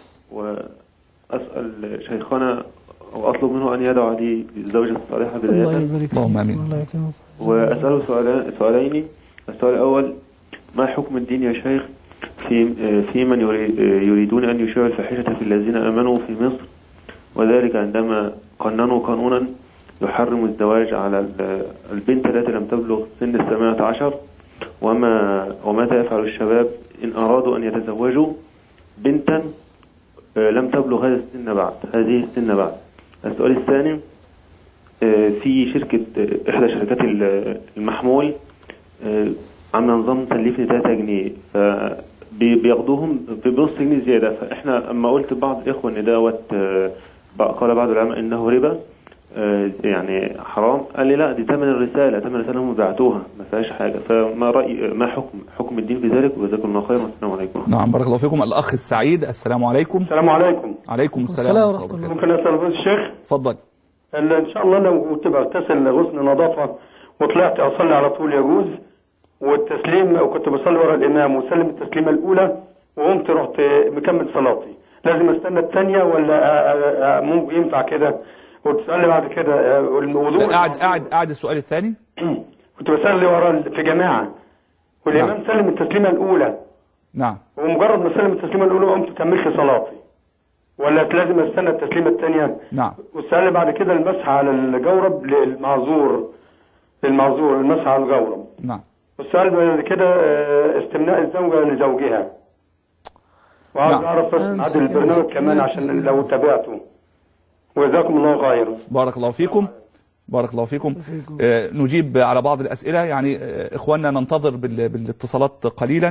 واسال شيخنا واطلب منه ان يدعو لي بالزوجه الصالحه بدايه. الله يبارك. اللهم امين. واساله سؤالين سؤالين. السؤال الاول: ما حكم الدين يا شيخ في في من يريدون أن يشيعوا الفاحشة في الذين آمنوا في مصر، وذلك عندما قننوا قانونا يحرم الزواج على البنت التي لم تبلغ سن الثامنة عشر، وما وماذا يفعل الشباب إن أرادوا أن يتزوجوا بنتا لم تبلغ هذا السن بعد هذه السن بعد. السؤال الثاني: في شركة إحدى شركات المحمول عامله نظام تليف ثلاثة جنيه فبياخدوهم بنص جنيه زياده، فاحنا اما قلت بعض الاخوه ان دوت قال بعض العلماء انه ربا يعني حرام، قال لي لا دي ثمن الرساله ثمن الرساله هم بعتوها ما فيهاش حاجه. فما راي ما حكم حكم الدين في ذلك؟ وجزاكم الله خيرا والسلام عليكم. نعم بارك الله فيكم. الاخ السعيد. السلام عليكم. السلام عليكم. عليكم السلام ورحمه الله. ممكن اسال الشيخ؟ اتفضل. ان شاء الله لو كنت بغتسل غسل نظافه وطلعت اصلي على طول يجوز، والتسليم وكنت بصلي ورا الامام وسلم التسليمه الاولى وقمت رحت مكمل صلاتي، لازم استنى الثانيه ولا ممكن ينفع كده؟ وتسالني بعد كده الوضوء. قاعد قاعد قاعد السؤال الثاني. كنت بصلي ورا في جماعه والامام نعم. سلم التسليمه الاولى. نعم. ومجرد ما سلم التسليمه الاولى قمت كملت صلاتي، ولا لازم استنى التسليمه الثانيه؟ نعم. والسؤال بعد كده المسح على الجورب للمعذور للمعذور المسح على الجورب. نعم. والسؤال بعد كده استمناء الزوجة لزوجها، وعاوز نعم. أعرف عدد البرنامج كمان عشان لو تابعته. وجزاكم الله خيرا. بارك الله فيكم. بارك الله فيكم. آه نجيب على بعض الأسئلة يعني. آه إخواننا ننتظر بالاتصالات قليلا.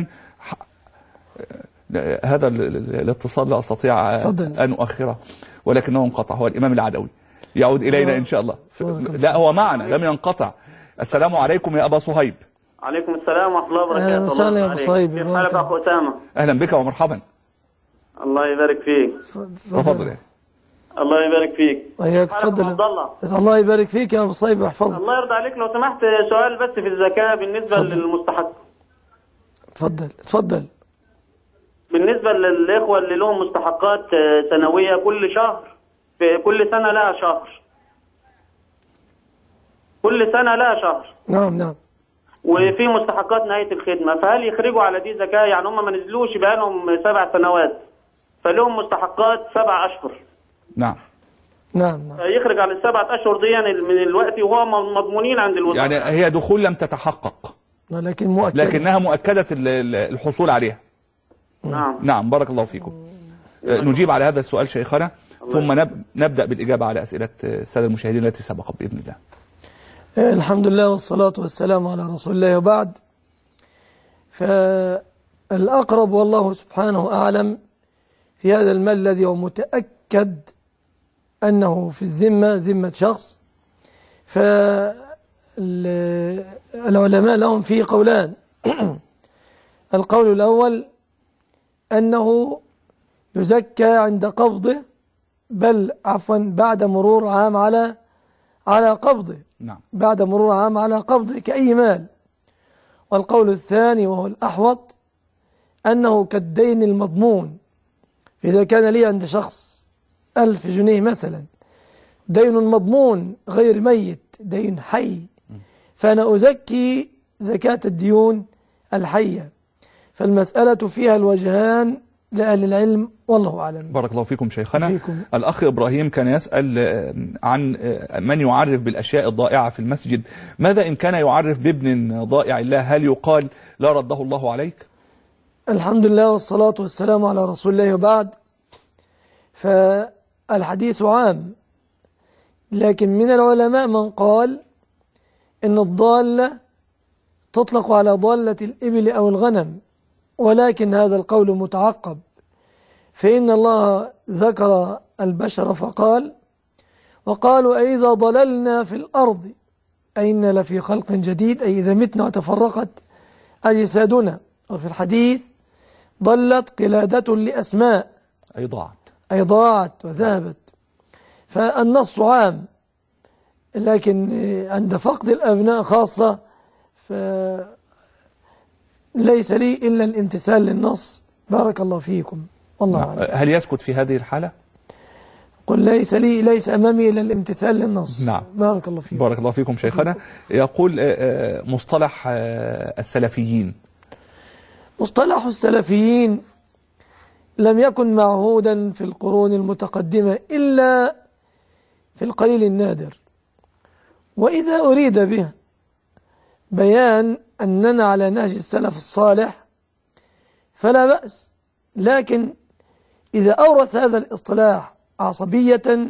آه هذا الاتصال لا أستطيع آه أن أؤخره ولكنه انقطع. هو الإمام العدوي. يعود إلينا إن شاء الله. لا هو معنا لم ينقطع. السلام عليكم يا أبا صهيب. عليكم السلام ورحمة الله وبركاته. أهلا وسهلا يا أبو صهيب. كيف حالك أخو أسامة؟ أهلا بك ومرحبا. الله يبارك فيك. تفضل. الله يبارك فيك. وياك تفضل. الله يبارك فيك يا أبو صهيب ويحفظك. الله يرضى عليك لو سمحت سؤال بس في الزكاة بالنسبة للمستحق. تفضل تفضل. بالنسبة للإخوة اللي لهم مستحقات سنوية كل شهر، في كل سنة لها شهر، كل سنة لها شهر. نعم نعم. وفي مستحقات نهاية الخدمة، فهل يخرجوا على دي زكاة؟ يعني هم ما نزلوش بقالهم سبع سنوات فلهم مستحقات سبع أشهر. نعم نعم نعم. يخرج على السبعة أشهر دي يعني من الوقت وهم مضمونين عند الوزارة. يعني هي دخول لم تتحقق لكن مؤكدة، لكنها مؤكدة الحصول عليها. نعم نعم بارك الله فيكم. نجيب على هذا السؤال شيخنا ثم نبدأ بالإجابة على أسئلة السادة المشاهدين التي سبقت بإذن الله. الحمد لله والصلاة والسلام على رسول الله وبعد. فالأقرب والله سبحانه أعلم في هذا المال الذي هو متأكد أنه في الذمة ذمة شخص، فالعلماء لهم فيه قولان. القول الأول أنه يزكى عند قبضه، بل عفوا بعد مرور عام على على قبضه. نعم. بعد مرور عام على قبضه كأي مال. والقول الثاني وهو الأحوط أنه كالدين المضمون. إذا كان لي عند شخص ألف جنيه مثلا، دين مضمون غير ميت، دين حي، فأنا أزكي زكاة الديون الحية. فالمسألة فيها الوجهان لأهل العلم والله أعلم. بارك الله فيكم شيخنا. فيكم. الأخ إبراهيم كان يسأل عن من يعرف بالأشياء الضائعة في المسجد، ماذا إن كان يعرف بابن ضائع الله، هل يقال لا رده الله عليك؟ الحمد لله والصلاة والسلام على رسول الله وبعد. فالحديث عام، لكن من العلماء من قال إن الضالة تطلق على ضالة الإبل أو الغنم، ولكن هذا القول متعقب، فإن الله ذكر البشر فقال: وقالوا أئذا ضللنا في الأرض أئنا لفي خلق جديد، أي إذا متنا وتفرقت أجسادنا. وفي الحديث: ضلت قلادة لأسماء، أي ضاعت أي ضاعت وذهبت. فالنص عام، لكن عند فقد الأبناء خاصة فليس لي إلا الامتثال للنص. بارك الله فيكم والله أعلم. هل يسكت في هذه الحالة؟ قل ليس لي ليس أمامي إلا الامتثال للنص. نعم. بارك الله فيكم. بارك الله فيكم شيخنا. يقول مصطلح السلفيين. مصطلح السلفيين لم يكن معهودا في القرون المتقدمة إلا في القليل النادر، وإذا أريد به بيان أننا على نهج السلف الصالح فلا بأس، لكن إذا أورث هذا الاصطلاح عصبية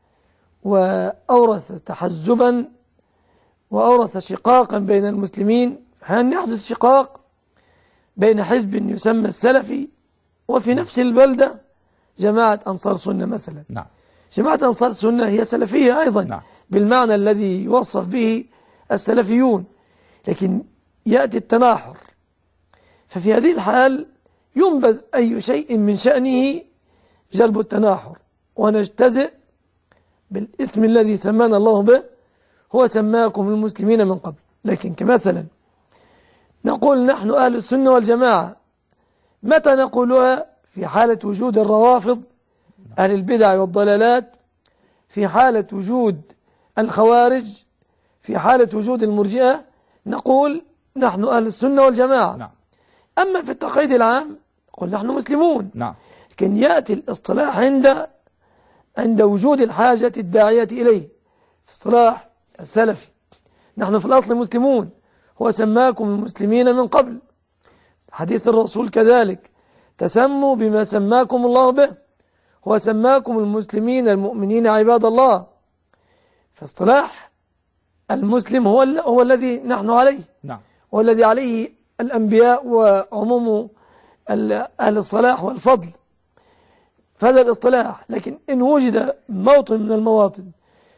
وأورث تحزبا وأورث شقاقا بين المسلمين، فأن يحدث شقاق بين حزب يسمى السلفي وفي نفس البلدة جماعة أنصار سنة مثلا. نعم. جماعة أنصار سنة هي سلفية أيضا. نعم. بالمعنى الذي يوصف به السلفيون، لكن يأتي التناحر، ففي هذه الحال ينبذ أي شيء من شأنه جلب التناحر، ونجتزئ بالاسم الذي سمانا الله به، هو سماكم المسلمين من قبل. لكن كمثلا نقول نحن أهل السنة والجماعة، متى نقولها؟ في حالة وجود الروافض أهل البدع والضلالات، في حالة وجود الخوارج، في حالة وجود المرجئة، نقول نحن أهل السنة والجماعة. نعم. أما في التقييد العام نقول نحن مسلمون. نعم. لكن يأتي الاصطلاح عند عند وجود الحاجة الداعية إليه. في اصطلاح السلفي نحن في الأصل مسلمون، هو سماكم المسلمين من قبل. حديث الرسول كذلك: تسموا بما سماكم الله به، هو سماكم المسلمين المؤمنين عباد الله. فاصطلاح المسلم هو هو الذي نحن عليه. نعم. والذي عليه الأنبياء وعموم أهل الصلاح والفضل. فهذا الاصطلاح. لكن إن وجد موطن من المواطن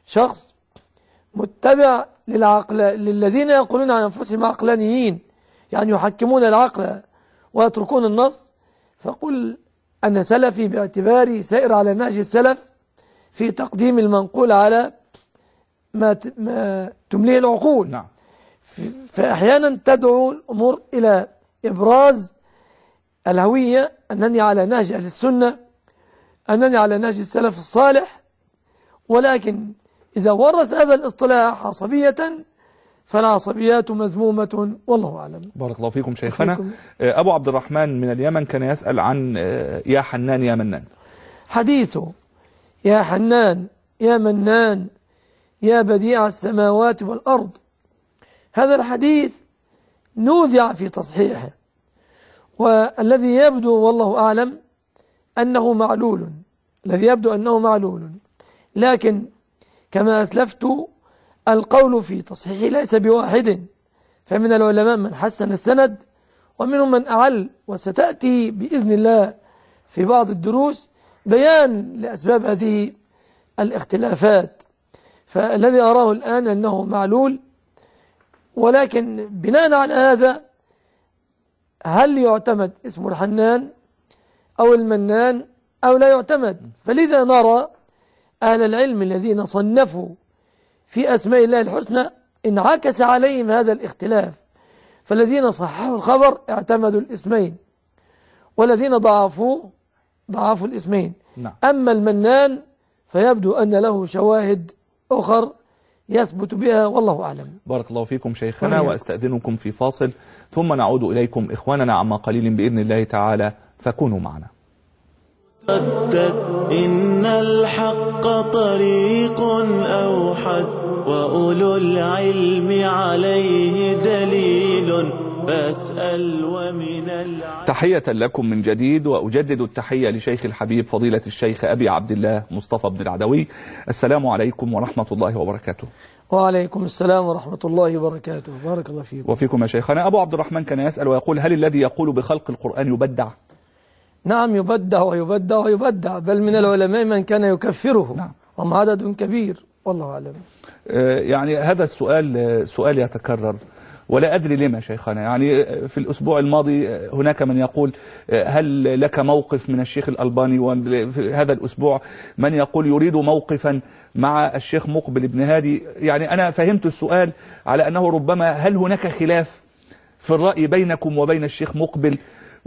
شخص متبع للعقل للذين يقولون عن أنفسهم عقلانيين، يعني يحكمون العقل ويتركون النص، فقل أنا سلفي باعتباري سائر على نهج السلف في تقديم المنقول على ما ما تمليه العقول. نعم. فأحيانا تدعو الأمور إلى إبراز الهوية، أنني على نهج أهل السنة، أنني على نهج السلف الصالح، ولكن إذا ورث هذا الاصطلاح عصبية فالعصبيات مذمومة، والله أعلم. بارك الله فيكم شيخنا. فيكم. أبو عبد الرحمن من اليمن كان يسأل عن يا حنان يا منان. حديثه يا حنان يا منان يا بديع السماوات والأرض، هذا الحديث نوزع في تصحيحه، والذي يبدو والله أعلم أنه معلول، الذي يبدو أنه معلول، لكن كما أسلفت القول في تصحيحه ليس بواحد، فمن العلماء من حسن السند ومنهم من أعل، وستأتي بإذن الله في بعض الدروس بيان لأسباب هذه الاختلافات. فالذي أراه الآن أنه معلول، ولكن بناء على هذا هل يعتمد اسم الحنان أو المنان أو لا يعتمد؟ فلذا نرى أهل العلم الذين صنفوا في أسماء الله الحسنى انعكس عليهم هذا الاختلاف، فالذين صححوا الخبر اعتمدوا الاسمين، والذين ضعفوه ضعفوا الاسمين. نعم. أما المنان فيبدو أن له شواهد أخر يثبت بها، والله أعلم. بارك الله فيكم شيخنا، وأستأذنكم في فاصل ثم نعود إليكم إخواننا عما قليل بإذن الله تعالى، فكونوا معنا. إن الحق طريق أوحد وأولو العلم عليه دليل، فاسأل ومن العلم. تحية لكم من جديد، وأجدد التحية لشيخ الحبيب فضيلة الشيخ أبي عبد الله مصطفى بن العدوي. السلام عليكم ورحمة الله وبركاته. وعليكم السلام ورحمة الله وبركاته. بارك الله فيكم. وفيكم يا شيخنا. أبو عبد الرحمن كان يسأل ويقول: هل الذي يقول بخلق القرآن يبدع؟ نعم، يبدع ويبدع ويبدع، بل من العلماء من كان يكفره. نعم. وهم عدد كبير، والله أعلم. يعني هذا السؤال سؤال يتكرر ولا أدري لما شيخنا. يعني في الأسبوع الماضي هناك من يقول هل لك موقف من الشيخ الألباني، وفي هذا الأسبوع من يقول يريد موقفا مع الشيخ مقبل بن هادي. يعني أنا فهمت السؤال على أنه ربما هل هناك خلاف في الرأي بينكم وبين الشيخ مقبل،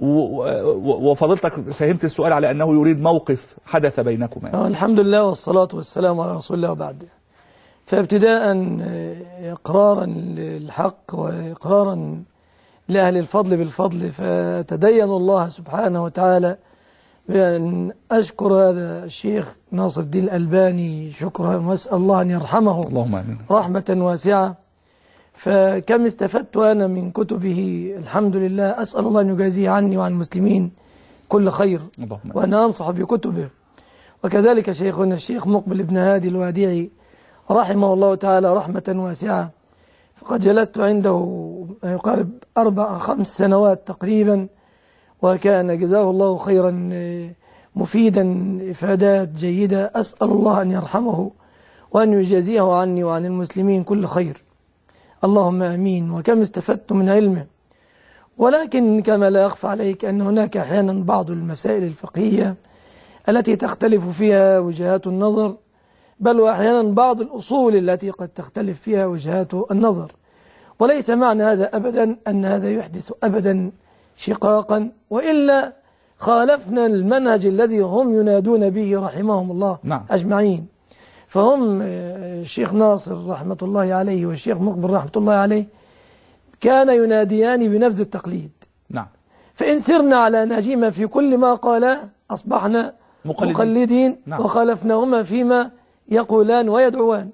وفضلتك فهمت السؤال على أنه يريد موقف حدث بينكم. الحمد لله والصلاة والسلام على رسول الله وبعد. فابتداء إقرارا للحق وإقرارا لأهل الفضل بالفضل، فتدين الله سبحانه وتعالى بأن أشكر هذا الشيخ ناصر الدين الألباني شكرا، وأسأل الله أن يرحمه اللهم آمين رحمة واسعة. فكم استفدت أنا من كتبه، الحمد لله. أسأل الله أن يجازيه عني وعن المسلمين كل خير، وأنا أنصح بكتبه. وكذلك شيخنا الشيخ مقبل بن هادي الوادعي رحمه الله تعالى رحمة واسعة، فقد جلست عنده يقارب أربع خمس سنوات تقريبا، وكان جزاه الله خيرا مفيدا إفادات جيدة. أسأل الله أن يرحمه وأن يجازيه عني وعن المسلمين كل خير، اللهم آمين. وكم استفدت من علمه. ولكن كما لا يخفى عليك أن هناك أحيانا بعض المسائل الفقهية التي تختلف فيها وجهات النظر، بل وأحيانا بعض الأصول التي قد تختلف فيها وجهات النظر، وليس معنى هذا أبدا أن هذا يحدث أبدا شقاقا، وإلا خالفنا المنهج الذي هم ينادون به رحمهم الله نعم. أجمعين. فهم الشيخ ناصر رحمة الله عليه والشيخ مقبل رحمة الله عليه كان يناديان بنفس التقليد. نعم. فإن سرنا على نهجهما في كل ما قالا أصبحنا مقلدين, مقلدين نعم. وخالفناهما فيما يقولان ويدعوان.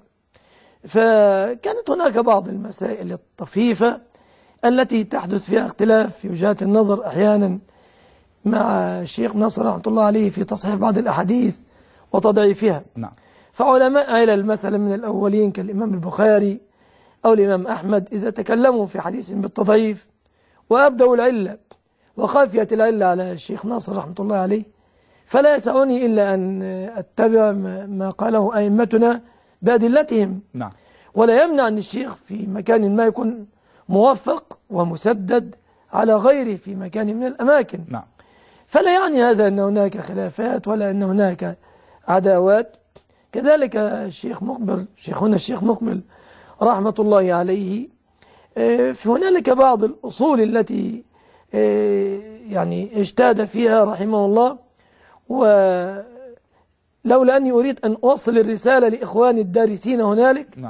فكانت هناك بعض المسائل الطفيفة التي تحدث فيها اختلاف في وجهات النظر أحيانا مع الشيخ ناصر رحمة الله عليه في تصحيح بعض الأحاديث وتضعيفها. نعم. فعلماء علل مثلا من الأولين كالإمام البخاري أو الإمام أحمد إذا تكلموا في حديث بالتضعيف وأبدوا العلة وخافية العلة على الشيخ ناصر رحمة الله عليه، فلا يسعني إلا أن أتبع ما قاله أئمتنا بأدلتهم. نعم. ولا يمنع أن الشيخ في مكان ما يكون موفق ومسدد على غيره في مكان من الأماكن. نعم. فلا يعني هذا أن هناك خلافات ولا أن هناك عداوات. كذلك الشيخ مقبل شيخنا الشيخ مقبل رحمة الله عليه، هنالك بعض الأصول التي يعني اجتهد فيها رحمه الله، ولولا أني أريد أن أوصل الرسالة لإخواني الدارسين هنالك نعم.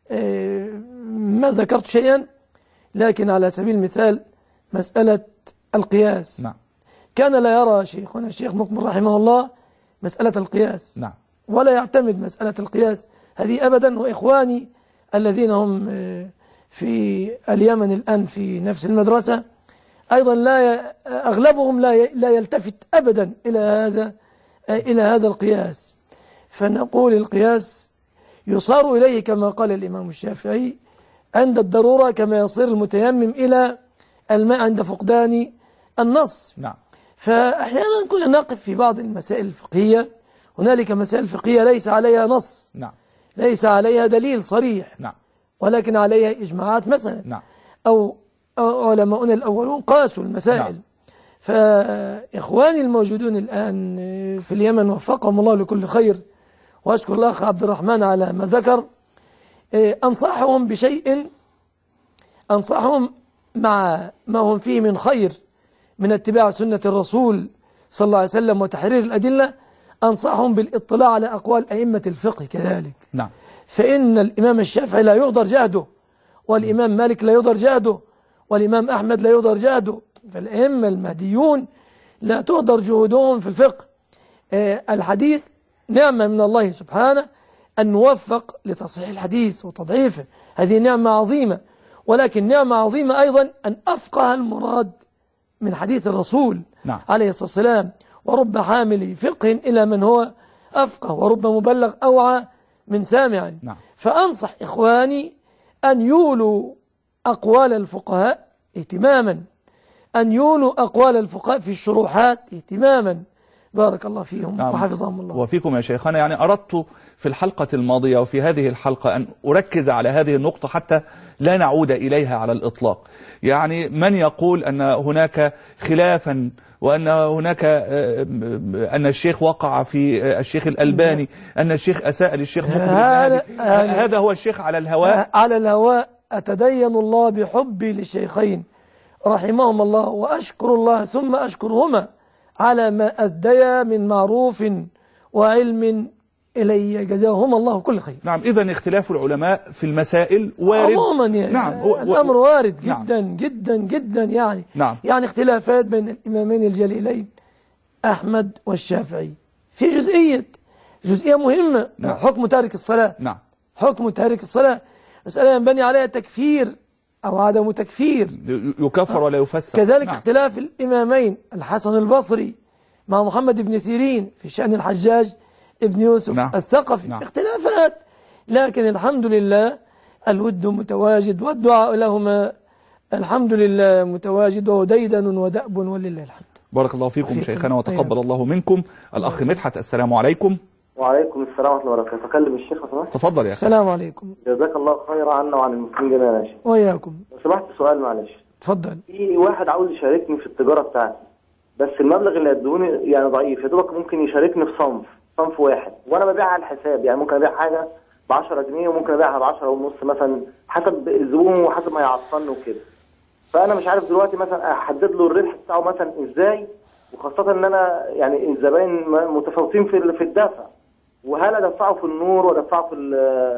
ما ذكرت شيئا، لكن على سبيل المثال مسألة القياس. نعم. كان لا يرى شيخنا الشيخ مقبل رحمه الله مسألة القياس. نعم. ولا يعتمد مسألة القياس هذه أبدا. وإخواني الذين هم في اليمن الآن في نفس المدرسة أيضا لا أغلبهم لا لا يلتفت أبدا إلى هذا إلى هذا القياس. فنقول القياس يصار إليه كما قال الإمام الشافعي عند الضرورة، كما يصير المتيمم إلى الماء عند فقدان النص. نعم. فأحيانا كنا نقف في بعض المسائل الفقهية، هنالك مسائل فقهية ليس عليها نص. نعم. ليس عليها دليل صريح. نعم. ولكن عليها إجماعات مثلا. نعم. أو علماؤنا الأولون قاسوا المسائل. نعم. فإخواني الموجودون الآن في اليمن وفقهم الله لكل خير، وأشكر الأخ عبد الرحمن على ما ذكر، أنصحهم بشيء، أنصحهم مع ما هم فيه من خير من اتباع سنة الرسول صلى الله عليه وسلم وتحرير الأدلة، أنصحهم بالاطلاع على أقوال أئمة الفقه كذلك. نعم. فإن الإمام الشافعي لا يهدر جهده، والإمام مالك لا يهدر جهده، والإمام أحمد لا يهدر جهده. فالأئمة المهديون لا تهدر جهودهم في الفقه. آه الحديث نعمة من الله سبحانه أن نوفق لتصحيح الحديث وتضعيفه، هذه نعمة عظيمة. ولكن نعمة عظيمة أيضا أن أفقه المراد من حديث الرسول نعم. عليه الصلاة والسلام. ورب حامل فقه إلى من هو أفقه، ورب مبلغ أوعى من سامع. نعم. فأنصح إخواني أن يولوا أقوال الفقهاء اهتماما، أن يولوا أقوال الفقهاء في الشروحات اهتماما. بارك الله فيهم. نعم. وحفظهم الله وفيكم يا شيخنا. يعني أردت في الحلقة الماضية وفي هذه الحلقة أن أركز على هذه النقطة حتى لا نعود إليها على الإطلاق. يعني من يقول أن هناك خلافا وأن هناك أن الشيخ وقع في الشيخ الألباني، أن الشيخ أساء للشيخ مقبل النهدي، هذا هو الشيخ على الهواء. على الهواء. أتدين الله بحبي للشيخين رحمهم الله، وأشكر الله ثم أشكرهما على ما أزديا من معروف وعلم إلي، جزاهم الله كل خير. نعم. إذن اختلاف العلماء في المسائل وارد عموما يعني. نعم. الأمر وارد جدا. نعم. جدا جدا يعني. نعم. يعني اختلافات بين الإمامين الجليلين أحمد والشافعي في جزئية جزئية مهمة. نعم. حكم تارك الصلاة. نعم. حكم تارك الصلاة مسألة ينبني عليها تكفير أو عدم تكفير، يكفر ولا يفسر. كذلك نعم. اختلاف الإمامين الحسن البصري مع محمد بن سيرين في شأن الحجاج ابن يوسف. نعم. الثقفي. نعم. اختلافات، لكن الحمد لله الود متواجد والدعاء لهما الحمد لله متواجد، وديدن ودأب ولله الحمد. بارك الله فيكم شيخنا وتقبل الله منكم. الأخ مدحت، السلام عليكم. وعليكم السلام ورحمة الله وبركاته. أكلم الشيخ لو سمحت؟ تفضل يا أخي. السلام عليكم. جزاك الله خيرا عنا وعن المسلمين جميعا يا شيخ. وإياكم. لو سمحت سؤال معلش. تفضل. في واحد عاوز يشاركني في التجارة بتاعتي، بس المبلغ اللي هيدوني يعني ضعيف، يا دوبك ممكن يشاركني في صنف صنف واحد، وأنا ببيع على الحساب. يعني ممكن أبيع حاجة ب عشرة جنيه وممكن أبيعها ب عشرة ونص مثلا، حسب الزبون وحسب ما يعطلني وكده. فأنا مش عارف دلوقتي مثلا أحدد له الربح بتاعه مثلا إزاي، وخاصة إن أنا يعني الزباين متفاوتين في في الدفع، وهل ادفعه في النور وادفعه في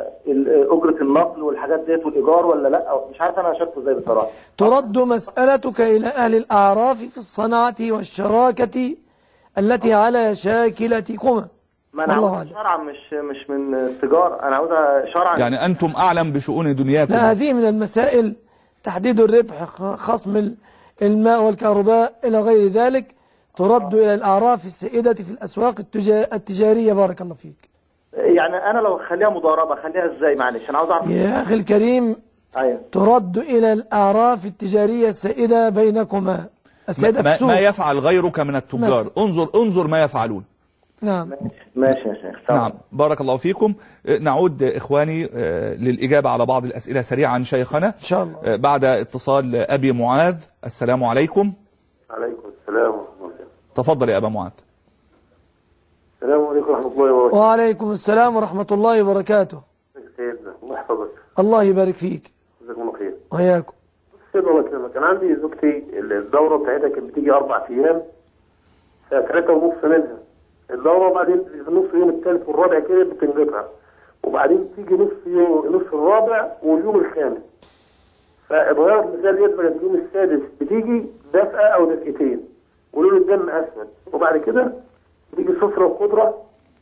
اجره النقل والحاجات ديت والايجار ولا لا؟ مش عارف انا اشاركه ازاي بصراحه. ترد مسألتك الى اهل الاعراف في الصناعه والشراكه التي على شاكلتكما. ما انا عاوزها شرعا، مش مش من التجاره، انا عاوزها شرعا. يعني انتم اعلم بشؤون دنياكم. لا، هذه من المسائل تحديد الربح، خصم الماء والكهرباء الى غير ذلك، ترد إلى الأعراف السائدة في الأسواق التجارية. بارك الله فيك. يعني أنا لو أخليها مضاربة أخليها إزاي؟ معلش أنا عاوز أعرف. يا أخي الكريم. أيوة. ترد إلى الأعراف التجارية السائدة بينكما، السائدة ما, في السوق. ما يفعل غيرك من التجار، مثل. انظر انظر ما يفعلون. نعم ماشي يا شيخ. نعم بارك الله فيكم. نعود إخواني للإجابة على بعض الأسئلة سريعا شيخنا إن شاء الله بعد اتصال أبي معاذ. السلام عليكم. عليكم السلام ورحمة الله. تفضل يا أبا معاذ. السلام عليكم ورحمة الله وبركاته. وعليكم السلام ورحمة الله وبركاته. سيدنا الله يحفظك. الله يبارك فيك. جزاكم الله خير. وياكم. سيدنا الله يكرمك. كان عندي زوجتي الدورة بتاعتها كانت بتيجي أربع أيام، ثلاثة ونص منها الدورة، وبعدين في نص يوم الثالث والرابع كده بتنقطع، وبعدين تيجي نص يوم نص الرابع واليوم الخامس. فاتغيرت مثال يبقى اليوم السادس بتيجي دفئة أو دفئتين ولون الدم أسود، وبعد كده بتيجي صفرة وخضرة.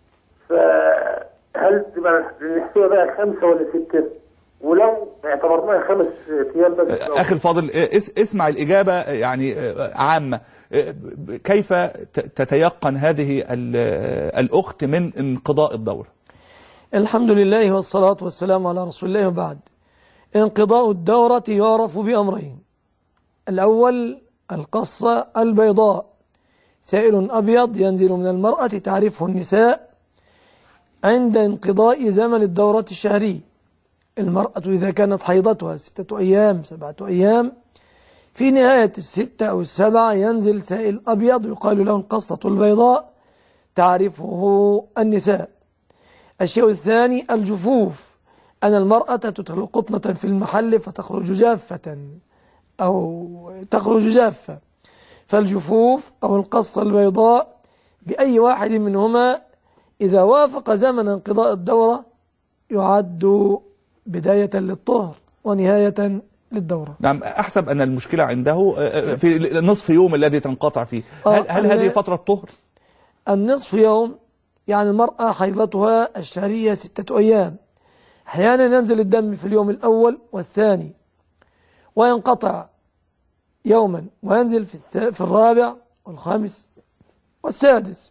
فهل تبقى نحسبها بقى خمسة ولا ستة؟ ولو اعتبرناها خمس أيام بس. أخي الفاضل اسمع الإجابة يعني عامة. كيف تتيقن هذه الأخت من انقضاء الدورة؟ الحمد لله والصلاة والسلام على رسول الله. وبعد، انقضاء الدورة يعرف بأمرين: الأول القصة البيضاء، سائل أبيض ينزل من المرأة تعرفه النساء عند انقضاء زمن الدورة الشهري. المرأة إذا كانت حيضتها ستة أيام سبعة أيام، في نهاية الستة أو السبعة ينزل سائل أبيض يقال له القصة البيضاء تعرفه النساء. الشيء الثاني الجفوف، أن المرأة تدخل قطنة في المحل فتخرج جافة أو تخرج جافة. فالجفوف أو القصة البيضاء بأي واحد منهما إذا وافق زمن انقضاء الدورة يعد بداية للطهر ونهاية للدورة. نعم، أحسب أن المشكلة عنده في نصف يوم الذي تنقطع فيه. هل, هل هذه فترة طهر؟ النصف يوم يعني المرأة حيضتها الشهرية ستة أيام، أحيانا ينزل الدم في اليوم الأول والثاني وينقطع يوما وينزل في, في الرابع والخامس والسادس.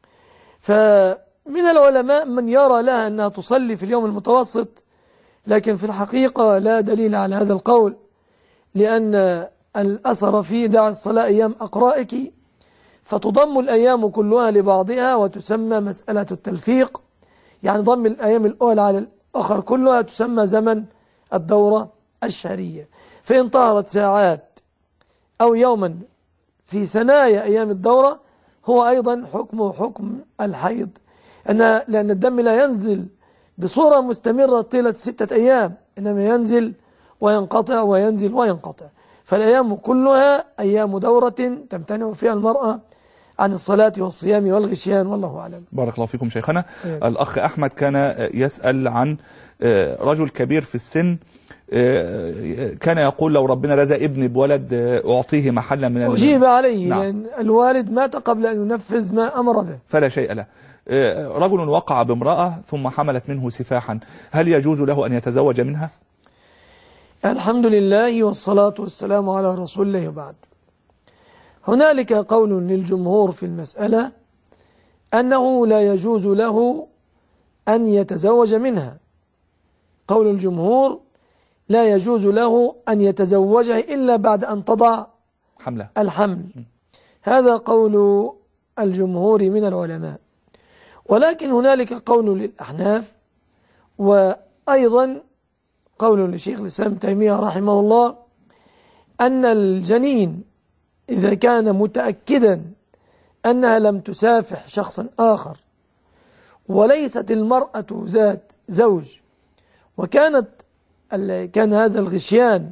فمن العلماء من يرى لها أنها تصلي في اليوم المتوسط، لكن في الحقيقة لا دليل على هذا القول، لأن الأثر فيه دع الصلاة أيام أقرائك، فتضم الأيام كلها لبعضها وتسمى مسألة التلفيق، يعني ضم الأيام الأولى على الأخر كلها تسمى زمن الدورة الشهرية. فإن طهرت ساعات أو يوما في ثنايا أيام الدورة هو أيضا حكمه حكم الحيض، أن لأن الدم لا ينزل بصورة مستمرة طيلة ستة أيام، إنما ينزل وينقطع وينزل وينقطع. فالأيام كلها أيام دورة تمتنع فيها المرأة عن الصلاة والصيام والغشيان، والله أعلم. بارك الله فيكم شيخنا. أيه. الأخ أحمد كان يسأل عن رجل كبير في السن، كان يقول لو ربنا رزق ابني بولد أعطيه محلا من المال. أجيب عليه. نعم. لأن الوالد مات قبل أن ينفذ ما أمر به، فلا شيء له. رجل وقع بامرأة ثم حملت منه سفاحا، هل يجوز له أن يتزوج منها؟ الحمد لله والصلاة والسلام على رسول الله. وبعد، هنالك قول للجمهور في المسألة أنه لا يجوز له أن يتزوج منها. قول الجمهور لا يجوز له أن يتزوجها إلا بعد أن تضع حملة الحمل. هذا قول الجمهور من العلماء. ولكن هنالك قول للأحناف، وأيضا قول لشيخ الإسلام تيمية رحمه الله، أن الجنين إذا كان متأكدا أنها لم تسافح شخصا آخر وليست المرأة ذات زوج، وكانت كان هذا الغشيان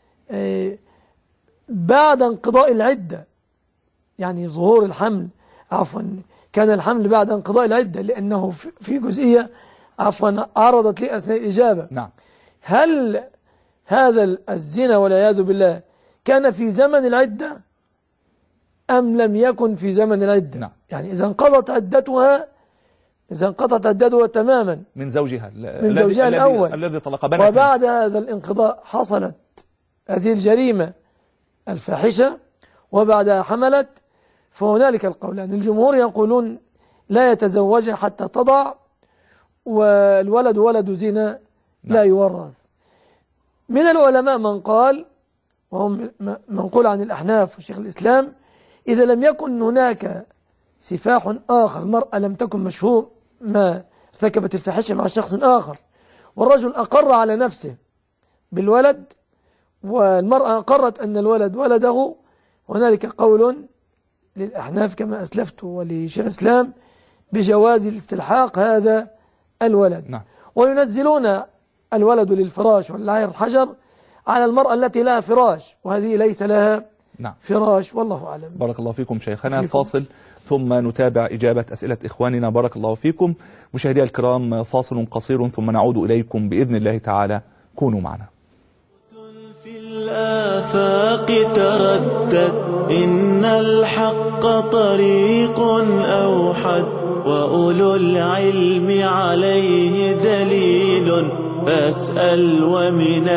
بعد انقضاء العدة، يعني ظهور الحمل، عفوا كان الحمل بعد انقضاء العدة، لأنه في جزئية عفوا عرضت لي أثناء الإجابة. نعم. هل هذا الزنا والعياذ بالله كان في زمن العدة أم لم يكن في زمن العدة؟ نعم. يعني إذا انقضت عدتها إذا انقضت عدتها تماما من زوجها من زوجها الأول الذي طلق بنات، وبعد هذا الانقضاء حصلت هذه الجريمة الفاحشة وبعدها حملت، فهنالك القولان. الجمهور يقولون لا يتزوجها حتى تضع، والولد ولد زنا لا يورث. من العلماء من قال، وهم منقول عن الأحناف وشيخ الإسلام، إذا لم يكن هناك سفاح آخر، المرأة لم تكن مشهور ما ارتكبت الفاحشة مع شخص آخر، والرجل أقر على نفسه بالولد والمرأة أقرت أن الولد ولده، وهنالك قول للأحناف كما أسلفت ولشيخ الإسلام بجواز الاستلحاق هذا الولد. نعم. وينزلون الولد للفراش والعير الحجر على المرأة التي لها فراش وهذه ليس لها نعم. فراش، والله أعلم. بارك الله فيكم شيخنا. فيكم. فاصل ثم نتابع إجابة أسئلة إخواننا. بارك الله فيكم. مشاهدي الكرام، فاصل قصير ثم نعود إليكم بإذن الله تعالى، كونوا معنا. في الآفاق تردد إن الحق طريق أوحد وأولو العلم عليه دليل فاسأل ومن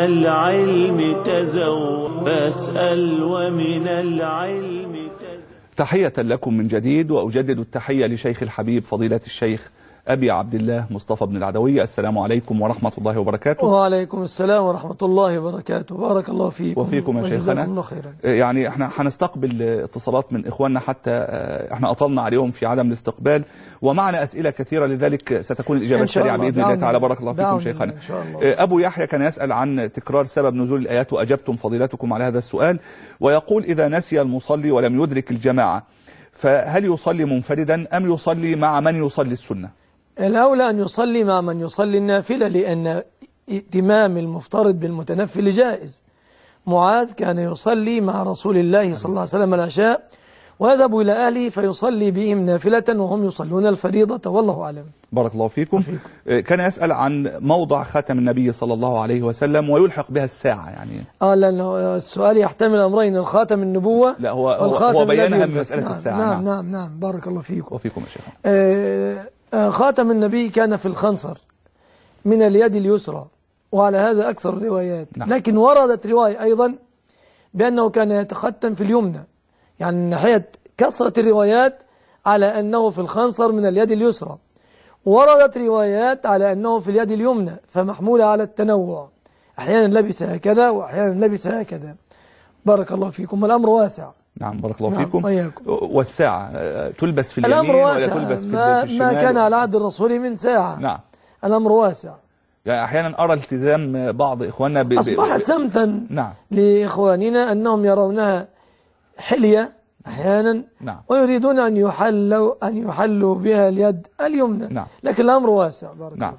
العلم تزود فاسأل ومن العلم تزود. تحية لكم من جديد، وأجدد التحية لشيخ الحبيب فضيلة الشيخ أبي عبد الله مصطفى بن العدوي. السلام عليكم ورحمة الله وبركاته. وعليكم السلام ورحمة الله وبركاته. بارك الله فيكم وفيكم يا شيخنا. الله خيرا. يعني احنا هنستقبل اتصالات من إخواننا، حتى احنا أطلنا عليهم في عدم الاستقبال، ومعنا أسئلة كثيرة، لذلك ستكون الإجابات سريعة بإذن الله تعالى. بارك الله فيكم شيخنا. أبو يحيى كان يسأل عن تكرار سبب نزول الآيات، وأجبتم فضيلتكم على هذا السؤال، ويقول إذا نسي المصلي ولم يدرك الجماعة فهل يصلي منفردا أم يصلي مع من يصلي السنة؟ الأولى أن يصلي مع من يصلي النافلة، لأن ائتمام المفترض بالمتنفل جائز. معاذ كان يصلي مع رسول الله صلى الله عليه وسلم العشاء ويذهب إلى أهله فيصلي بهم نافلة وهم يصلون الفريضة، والله أعلم. بارك الله فيكم. فيكم. كان يسأل عن موضع خاتم النبي صلى الله عليه وسلم ويلحق بها الساعة، يعني آه لأن السؤال يحتمل أمرين، الخاتم النبوة لا هو هو بيانها من مسألة نعم الساعة. نعم نعم نعم, نعم بارك الله فيكم. وفيكم يا شيخ. آه خاتم النبي كان في الخنصر من اليد اليسرى، وعلى هذا أكثر الروايات. نعم. لكن وردت رواية أيضا بأنه كان يتختم في اليمنى، يعني من ناحية كثرة الروايات على أنه في الخنصر من اليد اليسرى، وردت روايات على أنه في اليد اليمنى، فمحمولة على التنوع، أحيانا لبس هكذا وأحيانا لبس هكذا. بارك الله فيكم. الأمر واسع. نعم بارك الله نعم فيكم. وياكم. والساعة تلبس في اليمين الأمر واسع، ولا تلبس في ما, الشمال؟ ما كان على عهد الرسول من ساعة. نعم الأمر واسع. يعني أحيانا أرى التزام بعض إخواننا ب... أصبح سمتا نعم. لإخواننا أنهم يرونها حلية أحيانا. نعم. ويريدون أن يحلوا أن يحلوا بها اليد اليمنى. نعم. لكن الأمر واسع. بارك نعم.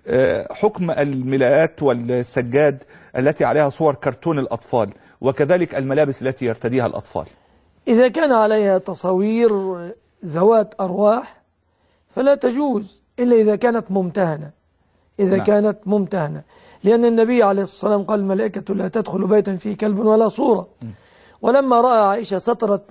آه حكم الملاءات والسجاد التي عليها صور كرتون الأطفال، وكذلك الملابس التي يرتديها الأطفال، إذا كان عليها تصاوير ذوات أرواح فلا تجوز إلا إذا كانت ممتهنة. إذا نعم. كانت ممتهنة، لأن النبي عليه الصلاة والسلام قال الملائكة لا تدخل بيتا فيه كلب ولا صورة. م. ولما رأى عائشة سترت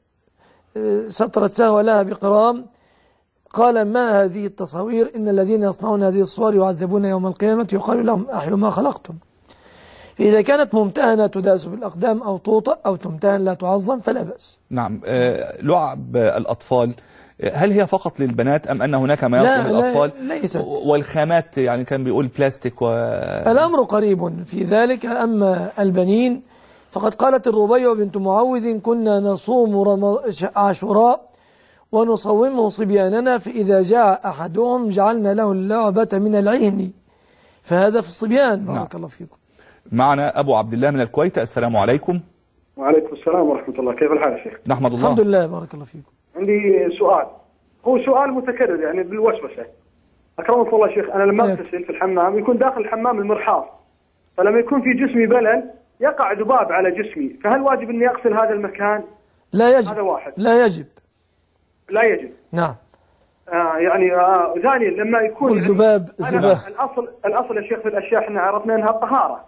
سترت سهوة لها بقرام قال ما هذه التصاوير؟ إن الذين يصنعون هذه الصور يعذبون يوم القيامة يقال لهم أحيوا ما خلقتم. فإذا كانت ممتهنة تداس بالأقدام أو توطأ أو تمتهن لا تعظم فلا بأس. نعم. آه لعب الأطفال هل هي فقط للبنات أم أن هناك ما يصلح للأطفال؟ لا ليست. والخامات يعني كان بيقول بلاستيك و... الأمر قريب في ذلك. أما البنين فقد قالت الربيع بنت معوذ كنا نصوم رم... عاشوراء ونصومه صبياننا فإذا جاء أحدهم جعلنا له اللعبة من العهن، فهذا في الصبيان. بارك نعم. الله فيكم. معنا أبو عبد الله من الكويت. السلام عليكم. وعليكم السلام ورحمة الله. كيف الحال يا شيخ؟ نحمد الله. الحمد لله. بارك الله فيكم. عندي سؤال، هو سؤال متكرر يعني بالوسوسة. أكرمك الله يا شيخ، أنا لما أغتسل في الحمام يكون داخل الحمام المرحاض، فلما يكون في جسمي بلل يقع ذباب على جسمي، فهل واجب إني أغسل هذا المكان؟ لا يجب. هذا واحد. لا يجب. لا يجب. نعم. آه يعني آه ثانيا لما يكون الذباب الذباب الأصل الأصل يا شيخ في الأشياء احنا عرفنا أنها الطهارة.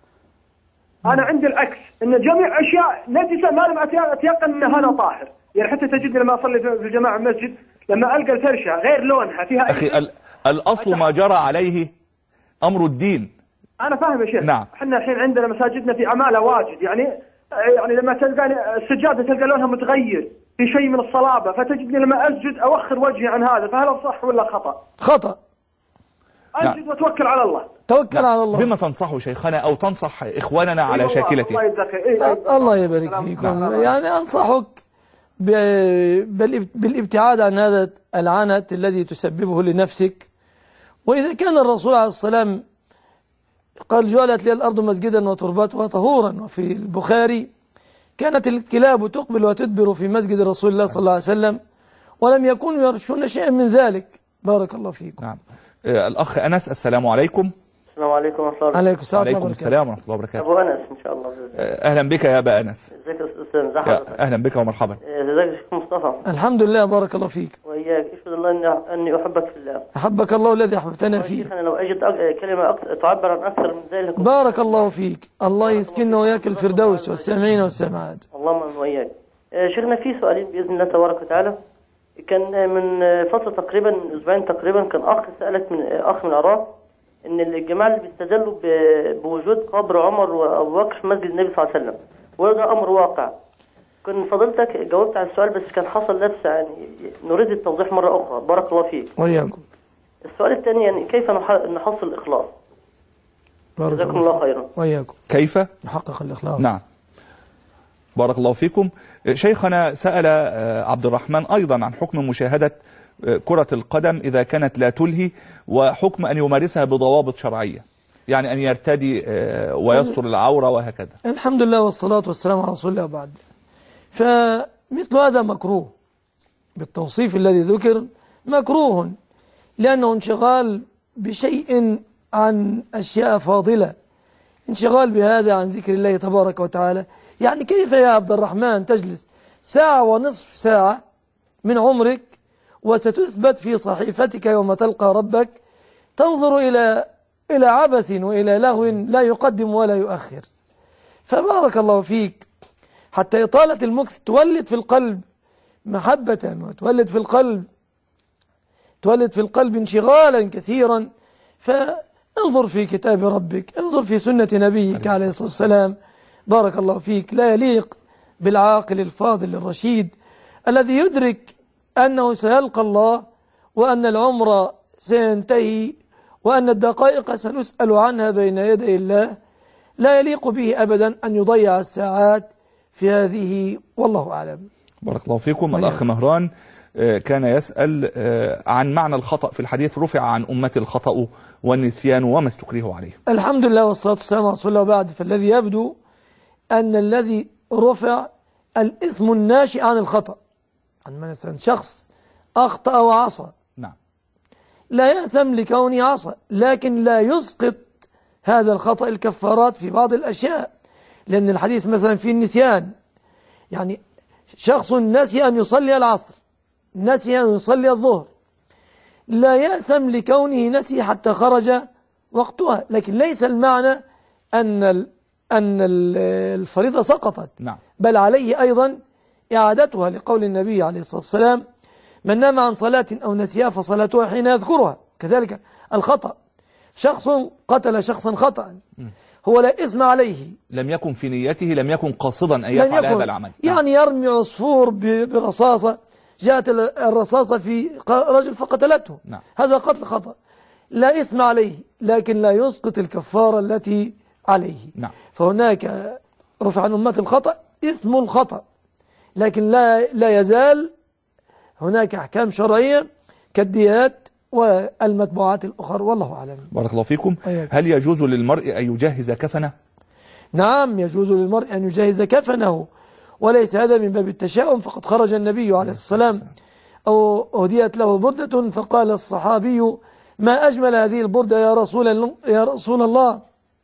أنا عندي العكس، إن جميع أشياء نجسة ما لم أتيقن أن هذا طاهر، يعني حتى تجد لما أصلي في الجماعة المسجد لما ألقى الفرشة غير لونها فيها أخي ال... الأصل ما جرى عليه أمر الدين. أنا فاهم يا شيخ. نعم. احنا الحين عندنا مساجدنا في عمالة واجد، يعني يعني لما تلقى السجادة تلقى لونها متغير في شيء من الصلابة، فتجدني لما أسجد أوخر وجهي عن هذا، فهل صح ولا خطأ؟ خطأ. أسجد وتوكل على الله. توكل على الله. بما تنصحوا شيخنا أو تنصح إخواننا على شاكلته؟ الله, الله يبارك فيكم. نعم. يعني أنصحك بالابتعاد عن هذا العنت الذي تسببه لنفسك. وإذا كان الرسول عليه السلام قال جعلت لي الأرض مسجدا وتربتها طهورا، وفي البخاري كانت الكلاب تقبل وتدبر في مسجد رسول الله صلى الله عليه وسلم ولم يكونوا يرشون شيئا من ذلك. بارك الله فيكم. نعم. آه الأخ أنس، السلام عليكم. السلام عليكم ورحمة الله. عليكم السلام. عليكم السلام ورحمة الله وبركاته. أبو أنس إن شاء الله. آه أهلا بك يا أبا أنس. ازيك يا أستاذ زحمة. أهلا بك ومرحبا. ازيك يا شيخ مصطفى. الحمد لله بارك الله فيك. وإياك، أشهد الله أني أني أحبك في الله. أحبك الله الذي أحببتنا فيه. أنا لو أجد كلمة أكثر تعبر عن أكثر من ذلك. بارك الله فيك، الله يسكننا وياك الفردوس والسامعين والسامعات. اللهم وإياك. شيخنا في سؤالين بإذن الله تبارك وتعالى. كان من فترة تقريبا من أسبوعين تقريبا كان أخ سألك من أخ من العراق إن الجماعة اللي بيستدلوا بوجود قبر عمر وأبو بكر في مسجد النبي صلى الله عليه وسلم وده أمر واقع. كنت فضلتك جاوبت على السؤال بس كان حصل لبس، يعني نريد التوضيح مرة أخرى. بارك الله فيك. وإياكم. السؤال الثاني يعني كيف نحصل الإخلاص؟ جزاكم الله خيرا. وإياكم. كيف نحقق الإخلاص؟ نعم. بارك الله فيكم. شيخنا سأل عبد الرحمن أيضا عن حكم مشاهدة كرة القدم إذا كانت لا تلهي، وحكم أن يمارسها بضوابط شرعية، يعني أن يرتدي ويستر العورة وهكذا. الحمد لله والصلاة والسلام على رسول الله وبعد. فمثل هذا مكروه بالتوصيف الذي ذكر، مكروه لأنه انشغال بشيء عن أشياء فاضلة، انشغال بهذا عن ذكر الله تبارك وتعالى. يعني كيف يا عبد الرحمن تجلس ساعة ونصف ساعة من عمرك وستثبت في صحيفتك يوم تلقى ربك تنظر إلى إلى عبث وإلى لهو لا يقدم ولا يؤخر؟ فبارك الله فيك، حتى إطالة المكث تولد في القلب محبة وتولد في القلب تولد في القلب انشغالا كثيرا. فانظر في كتاب ربك، انظر في سنة نبيك عليه الصلاة والسلام. بارك الله فيك. لا يليق بالعاقل الفاضل الرشيد الذي يدرك أنه سيلقى الله وأن العمر سينتهي وأن الدقائق سنسأل عنها بين يدي الله، لا يليق به أبدا أن يضيع الساعات في هذه، والله أعلم. بارك الله فيكم. الأخ مهران كان يسأل عن معنى الخطأ في الحديث، رفع عن أمتي الخطأ والنسيان وما استكرهوا عليه. الحمد لله والصلاة والسلام على رسول الله وبعد. فالذي يبدو أن الذي رفع الإثم الناشئ عن الخطأ، عن مثلا شخص أخطأ وعصى، نعم، لا يأثم لكونه عصى، لكن لا يسقط هذا الخطأ الكفارات في بعض الأشياء، لأن الحديث مثلا في النسيان، يعني شخص نسي أن يصلي العصر، نسي أن يصلي الظهر، لا يأثم لكونه نسي حتى خرج وقتها، لكن ليس المعنى أن أن الفريضة سقطت، نعم، بل عليه أيضا إعادتها، لقول النبي عليه الصلاة والسلام: من نام عن صلاة أو نسيها فصلاتها حين يذكرها. كذلك الخطأ، شخص قتل شخصا خطأ هو لا إثم عليه، لم يكن في نيته، لم يكن قاصدا أن يفعل هذا العمل، يعني يرمي عصفور برصاصة، جاءت الرصاصة في رجل فقتلته، نعم، هذا قتل خطأ، لا إثم عليه، لكن لا يسقط الكفارة التي عليه. نعم. فهناك رفع عن أمة الخطأ إثم الخطأ، لكن لا لا يزال هناك أحكام شرعية كالديات والمتبوعات الأخرى، والله أعلم. بارك الله فيكم. هل يجوز للمرء أن يجهز كفنه؟ نعم، يجوز للمرء أن يجهز كفنه، وليس هذا من باب التشاؤم، فقد خرج النبي عليه السلام أو أهديت له بردة فقال الصحابي: ما أجمل هذه البردة يا رسول يا رسول الله.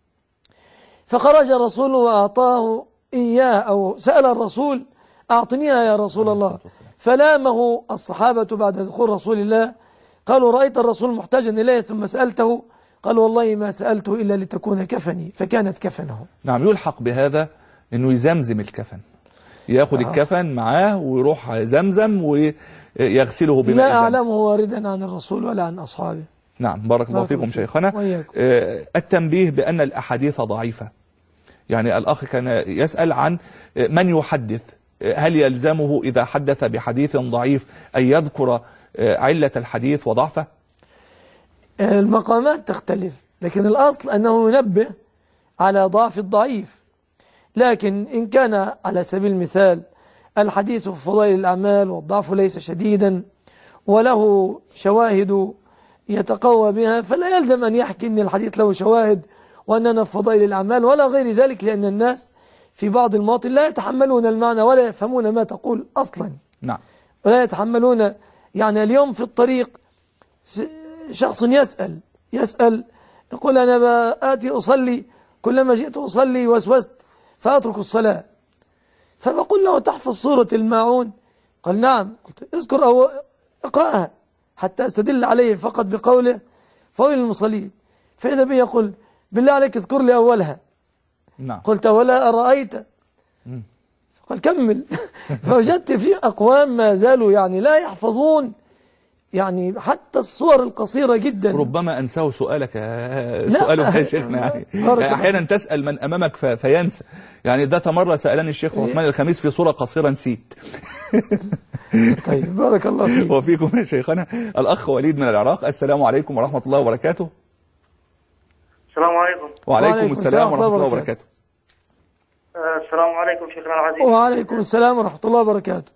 فخرج الرسول وأعطاه إياه، أو سأل الرسول: أعطنيها يا رسول الله. فلامه الصحابة بعد دخول رسول الله، قالوا: رأيت الرسول محتاجا إليه ثم سألته؟ قال: والله ما سألته إلا لتكون كفني، فكانت كفنه. نعم. يلحق بهذا أنه يزمزم الكفن، يأخذ آه. الكفن معاه ويروح زمزم ويغسله بماء. لا أعلمه واردا عن الرسول ولا عن أصحابه. نعم. بارك الله فيكم شيخنا. آه التنبيه بأن الأحاديث ضعيفة، يعني الأخ كان يسأل عن من يحدث، هل يلزمه إذا حدث بحديث ضعيف أن يذكر علة الحديث وضعفه؟ المقامات تختلف، لكن الأصل أنه ينبه على ضعف الضعيف. لكن إن كان على سبيل المثال الحديث في فضائل الأعمال والضعف ليس شديدا وله شواهد يتقوى بها، فلا يلزم أن يحكي أن الحديث له شواهد وأننا في فضائل الأعمال ولا غير ذلك، لأن الناس في بعض المواطن لا يتحملون المعنى ولا يفهمون ما تقول أصلا. نعم. ولا يتحملون. يعني اليوم في الطريق شخص يسأل يسأل يقول أنا بآتي أصلي، كلما جئت أصلي وسوست فأترك الصلاة، فبقول له تحفظ سورة الماعون؟ قال نعم. قلت اذكر أو اقرأها حتى استدل عليه فقط بقوله فويل للمصلين، فإذا به يقول بالله عليك اذكر لي أولها. نعم. قلت ولا أرأيت؟ قال كمل. فوجدت في أقوام ما زالوا يعني لا يحفظون يعني حتى الصور القصيرة جدا. ربما أنساه سؤالك سؤالك يا شيخنا. يعني, يعني أحيانا تسأل من أمامك فينسى. يعني ذات مرة سألني الشيخ عثمان الخميس في صورة قصيرة نسيت. طيب بارك الله فيك وفيكم يا شيخنا. الأخ وليد من العراق، السلام عليكم ورحمة الله وبركاته. السلام عليكم. وعليكم, وعليكم السلام ورحمة الله وبركاته. السلام عليكم شيخنا العزيز. وعليكم السلام ورحمة الله وبركاته.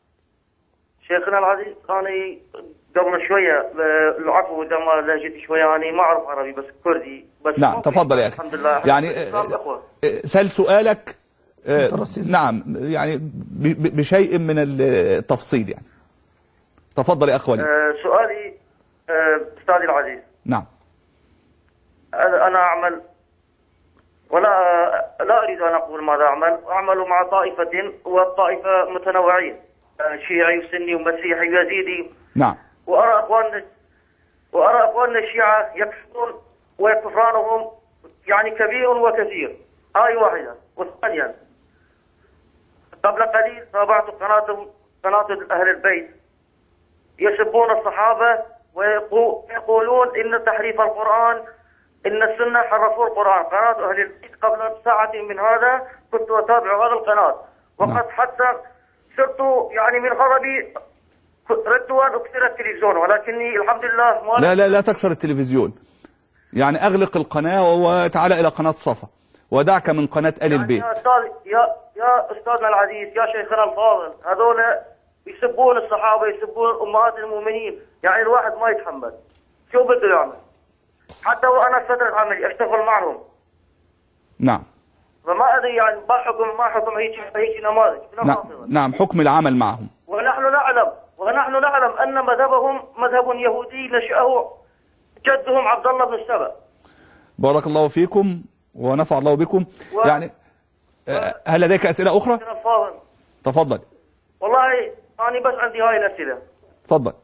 شيخنا العزيز أنا قبل شوية العفو دم لهجتي شوية، يعني ما أعرف عربي بس كردي بس. نعم تفضل يا أخي. الحمد لله. يعني سأل سؤالك. نعم يعني بشيء من التفصيل يعني. تفضل يا أخ وليد. سؤالي أستاذي العزيز. نعم. أنا أعمل ولا لا أريد أن أقول ماذا أعمل. أعمل مع طائفة والطائفة متنوعين، شيعي وسني ومسيحي ويزيدي. نعم. وأرى أخواننا وأرى أخواننا الشيعة يكفرون وكفرانهم يعني كبير وكثير. هاي واحدة. والثانية قبل قليل تابعت قناة قناة أهل البيت يسبون الصحابة ويقولون إن تحريف القرآن إن السنة حرفوا القرآن. قناة أهل البيت قبل ساعة من هذا كنت أتابع هذا القناة، وقد حتى صرت يعني من غضبي ردت أن أكسر التلفزيون، ولكني الحمد لله. لا لا لا تكسر التلفزيون، يعني أغلق القناة وتعال إلى قناة صفا ودعك من قناة آل البيت. يعني يا أستاذ يا يا أستاذنا العزيز يا شيخنا الفاضل، هذول يسبون الصحابة يسبون أمهات المؤمنين، يعني الواحد ما يتحمل. شو بده يعمل؟ حتى وأنا فترة عملي أشتغل معهم. نعم. فما أدري يعني ما حكم ما حكم هيك هيك نماذج. نعم. نعم حكم العمل معهم. ونحن نعلم ونحن نعلم أن مذهبهم مذهب يهودي نشأه جدهم عبد الله بن السبأ. بارك الله فيكم ونفع الله بكم. و... يعني هل لديك أسئلة أخرى؟ تفضل. والله أنا بس عندي هاي الأسئلة. تفضل.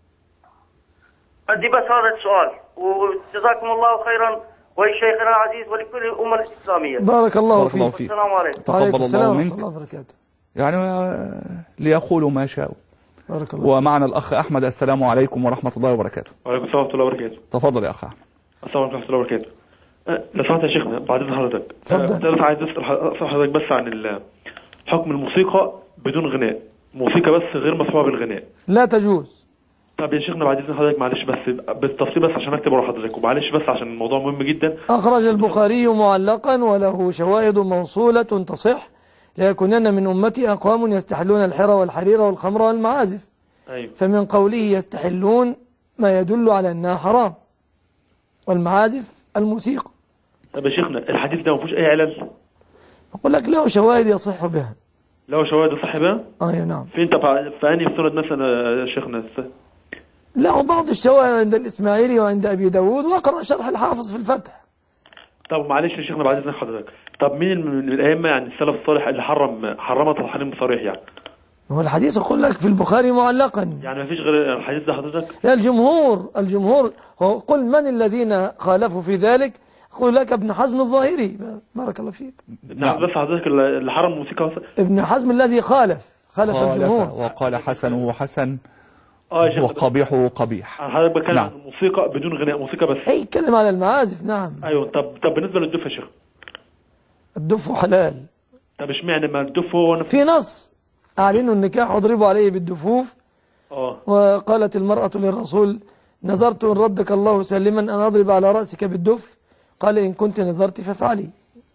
عندي بس هذا السؤال، وجزاكم الله خيرا ولشيخنا العزيز ولكل الأمة الإسلامية. بارك الله فيك. السلام عليكم. تقبل الله منك. الله وبركاته. يعني ليقولوا ما شاءوا. بارك الله. ومعنا الأخ أحمد، السلام عليكم ورحمة الله وبركاته. وعليكم السلام ورحمة الله وبركاته. تفضل يا أخ أحمد. السلام عليكم ورحمة الله وبركاته. لو سمحت يا شيخنا بعد إذن حضرتك. تفضل. عايز أسأل حضرتك بس عن حكم الموسيقى بدون غناء، موسيقى بس غير مسموعة بالغناء. لا تجوز. طب يا شيخنا بعد إذن حضرتك معلش بس بالتفصيل بس عشان أكتب ورا حضرتك، ومعلش بس عشان الموضوع مهم جدا. أخرج البخاري معلقا وله شواهد موصولة تصح ليكونن من أمتي أقوام يستحلون الحرى والحرير والخمر والمعازف. أيوة. فمن قوله يستحلون ما يدل على أنها حرام، والمعازف الموسيقى. طب يا شيخنا الحديث ده ما فيهوش أي علل؟ أقول لك له شواهد يصح بها. له شواهد يصح بها؟ آه نعم. فين طب في أنهي سند مثلا يا شيخنا؟ له بعض الشواهد عند الإسماعيلي وعند أبي داود، وأقرأ شرح الحافظ في الفتح. طب معلش يا شيخنا بعد إذن حضرتك، طب مين من الأئمة يعني السلف الصالح اللي حرم حرمت التحريم صريح يعني؟ هو الحديث أقول لك في البخاري معلقا، يعني ما فيش غير الحديث ده حضرتك؟ لا الجمهور الجمهور هو قل من الذين خالفوا في ذلك؟ أقول لك ابن حزم الظاهري. بارك الله فيك. نعم بس حضرتك اللي حرم الموسيقى ابن حزم الذي خالف خالف الجمهور وقال حسنه حسن اه وقبيحه قبيح. حضرتك بتكلم عن الموسيقى بدون غناء، موسيقى بس. اي يتكلم على المعازف. نعم. ايوه. طب طب بالنسبه للدف يا شيخ؟ الدف حلال. طب اشمعنى ما الدف هو نفسه؟ في نص اعلنوا النكاح واضربوا عليه بالدفوف. اه. وقالت المرأة للرسول نظرت إن ردك الله سالما أن أضرب على رأسك بالدف، قال إن كنت نظرت فافعلي.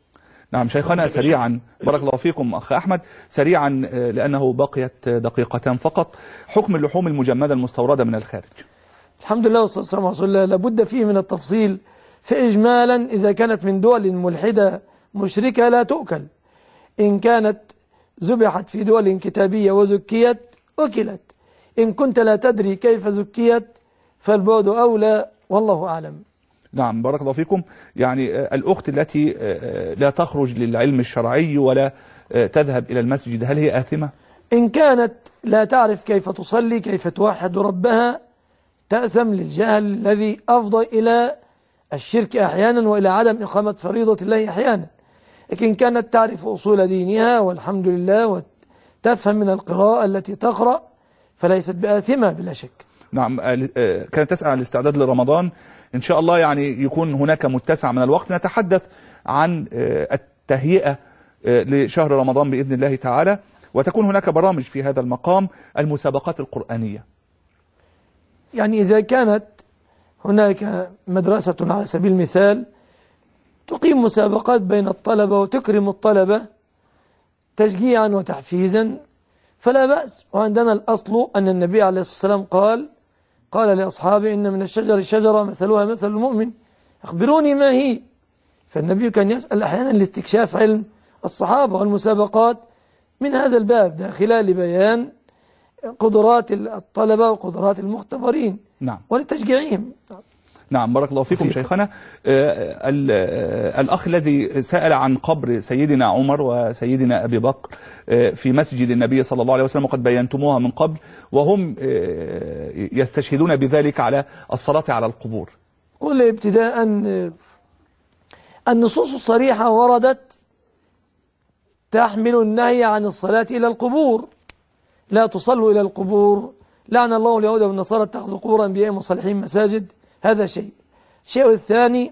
نعم شيخنا سريعا، بارك الله فيكم أخ أحمد، سريعا لأنه بقيت دقيقتان فقط، حكم اللحوم المجمدة المستوردة من الخارج. الحمد لله والصلاة والسلام على رسول الله. لابد فيه من التفصيل. فإجمالا إذا كانت من دول ملحدة مشركة لا تؤكل. إن كانت ذبحت في دول كتابية وزكيت أكلت. إن كنت لا تدري كيف زكيت فالبعد أولى، والله أعلم. نعم بارك الله فيكم. يعني الأخت التي لا تخرج للعلم الشرعي ولا تذهب إلى المسجد هل هي آثمة؟ إن كانت لا تعرف كيف تصلي كيف توحد ربها تأثم للجهل الذي أفضى إلى الشرك أحيانا وإلى عدم إقامة فريضة الله أحيانا. لكن كانت تعرف أصول دينها والحمد لله وتفهم من القراءة التي تقرأ فليست بآثمة بلا شك. نعم كانت تسأل عن الاستعداد لرمضان، إن شاء الله يعني يكون هناك متسع من الوقت نتحدث عن التهيئة لشهر رمضان بإذن الله تعالى، وتكون هناك برامج في هذا المقام. المسابقات القرآنية، يعني إذا كانت هناك مدرسة على سبيل المثال تقيم مسابقات بين الطلبة وتكرم الطلبة تشجيعا وتحفيزا فلا بأس. وعندنا الأصل أن النبي عليه الصلاة والسلام قال قال لأصحابه إن من الشجر شجرة مثلها مثل المؤمن أخبروني ما هي. فالنبي كان يسأل أحيانا لاستكشاف علم الصحابة، والمسابقات من هذا الباب داخلة لبيان قدرات الطلبة وقدرات المختبرين نعم ولتشجيعهم. نعم بارك الله فيكم شيخنا. آه الأخ الذي سأل عن قبر سيدنا عمر وسيدنا أبي بكر آه في مسجد النبي صلى الله عليه وسلم وقد بينتموها من قبل، وهم آه يستشهدون بذلك على الصلاة على القبور. قل ابتداء النصوص الصريحة وردت تحمل النهي عن الصلاة إلى القبور، لا تصلوا إلى القبور، لعن الله اليهود والنصارى اتخذوا قبور أنبيائهم وصالحين مساجد. هذا شيء. الشيء الثاني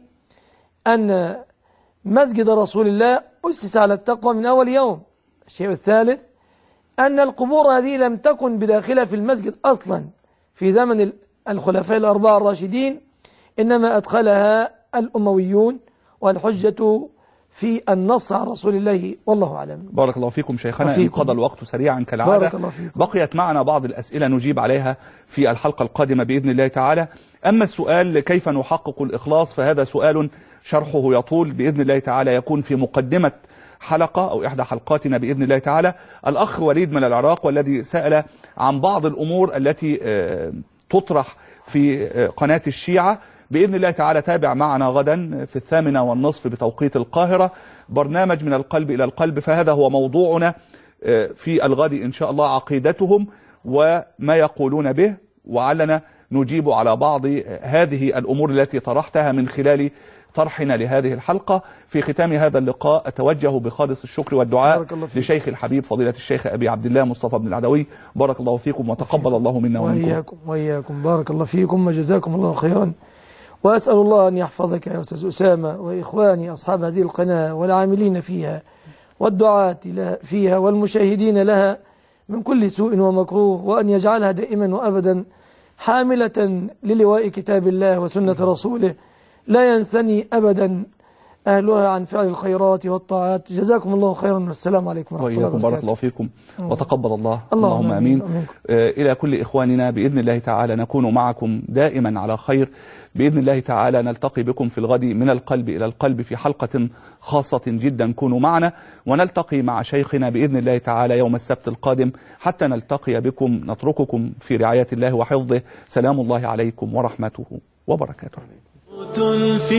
أن مسجد رسول الله أسس على التقوى من أول يوم. الشيء الثالث أن القبور هذه لم تكن بداخلها في المسجد أصلا في زمن الخلفاء الأربعة الراشدين، إنما أدخلها الأمويون، والحجة في النص عن رسول الله، والله أعلم. بارك الله فيكم شيخنا. انقضى الوقت سريعا كالعادة، بقيت معنا بعض الأسئلة نجيب عليها في الحلقة القادمة بإذن الله تعالى. أما السؤال كيف نحقق الإخلاص فهذا سؤال شرحه يطول بإذن الله تعالى، يكون في مقدمة حلقة أو إحدى حلقاتنا بإذن الله تعالى. الأخ وليد من العراق والذي سأل عن بعض الأمور التي تطرح في قناة الشيعة، بإذن الله تعالى تابع معنا غدا في الثامنة والنصف بتوقيت القاهرة برنامج من القلب إلى القلب، فهذا هو موضوعنا في الغد إن شاء الله، عقيدتهم وما يقولون به، وعلنا نجيب على بعض هذه الأمور التي طرحتها من خلال طرحنا لهذه الحلقة. في ختام هذا اللقاء أتوجه بخالص الشكر والدعاء لشيخ الحبيب فضيلة الشيخ أبي عبد الله مصطفى بن العدوي، بارك الله فيكم وتقبل الله منا ومنكم. وإياكم وإياكم بارك الله فيكم وجزاكم الله خيرا. وأسأل الله أن يحفظك يا أستاذ أسامة وإخواني أصحاب هذه القناة والعاملين فيها والدعاة فيها والمشاهدين لها من كل سوء ومكروه، وأن يجعلها دائما وأبدا حاملة للواء كتاب الله وسنة رسوله لا ينثني أبدا أهلها عن فعل الخيرات والطاعات. جزاكم الله خيرا والسلام عليكم ورحمة الله وبركاته. بارك الله فيكم وتقبل الله. اللهم آمين. آه إلى كل إخواننا بإذن الله تعالى نكون معكم دائما على خير بإذن الله تعالى. نلتقي بكم في الغد من القلب إلى القلب في حلقة خاصة جدا، كونوا معنا، ونلتقي مع شيخنا بإذن الله تعالى يوم السبت القادم. حتى نلتقي بكم نترككم في رعاية الله وحفظه. سلام الله عليكم ورحمته وبركاته. في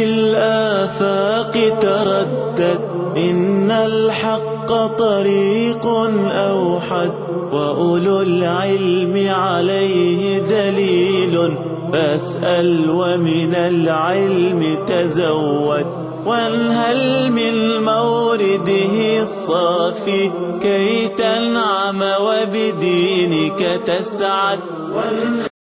الآفاق تردد إن الحق طريق أوحد، وأولو العلم عليه دليل، فاسأل ومن العلم تزود، وانهل من مورده الصافي كي تنعم وبدينك تسعد.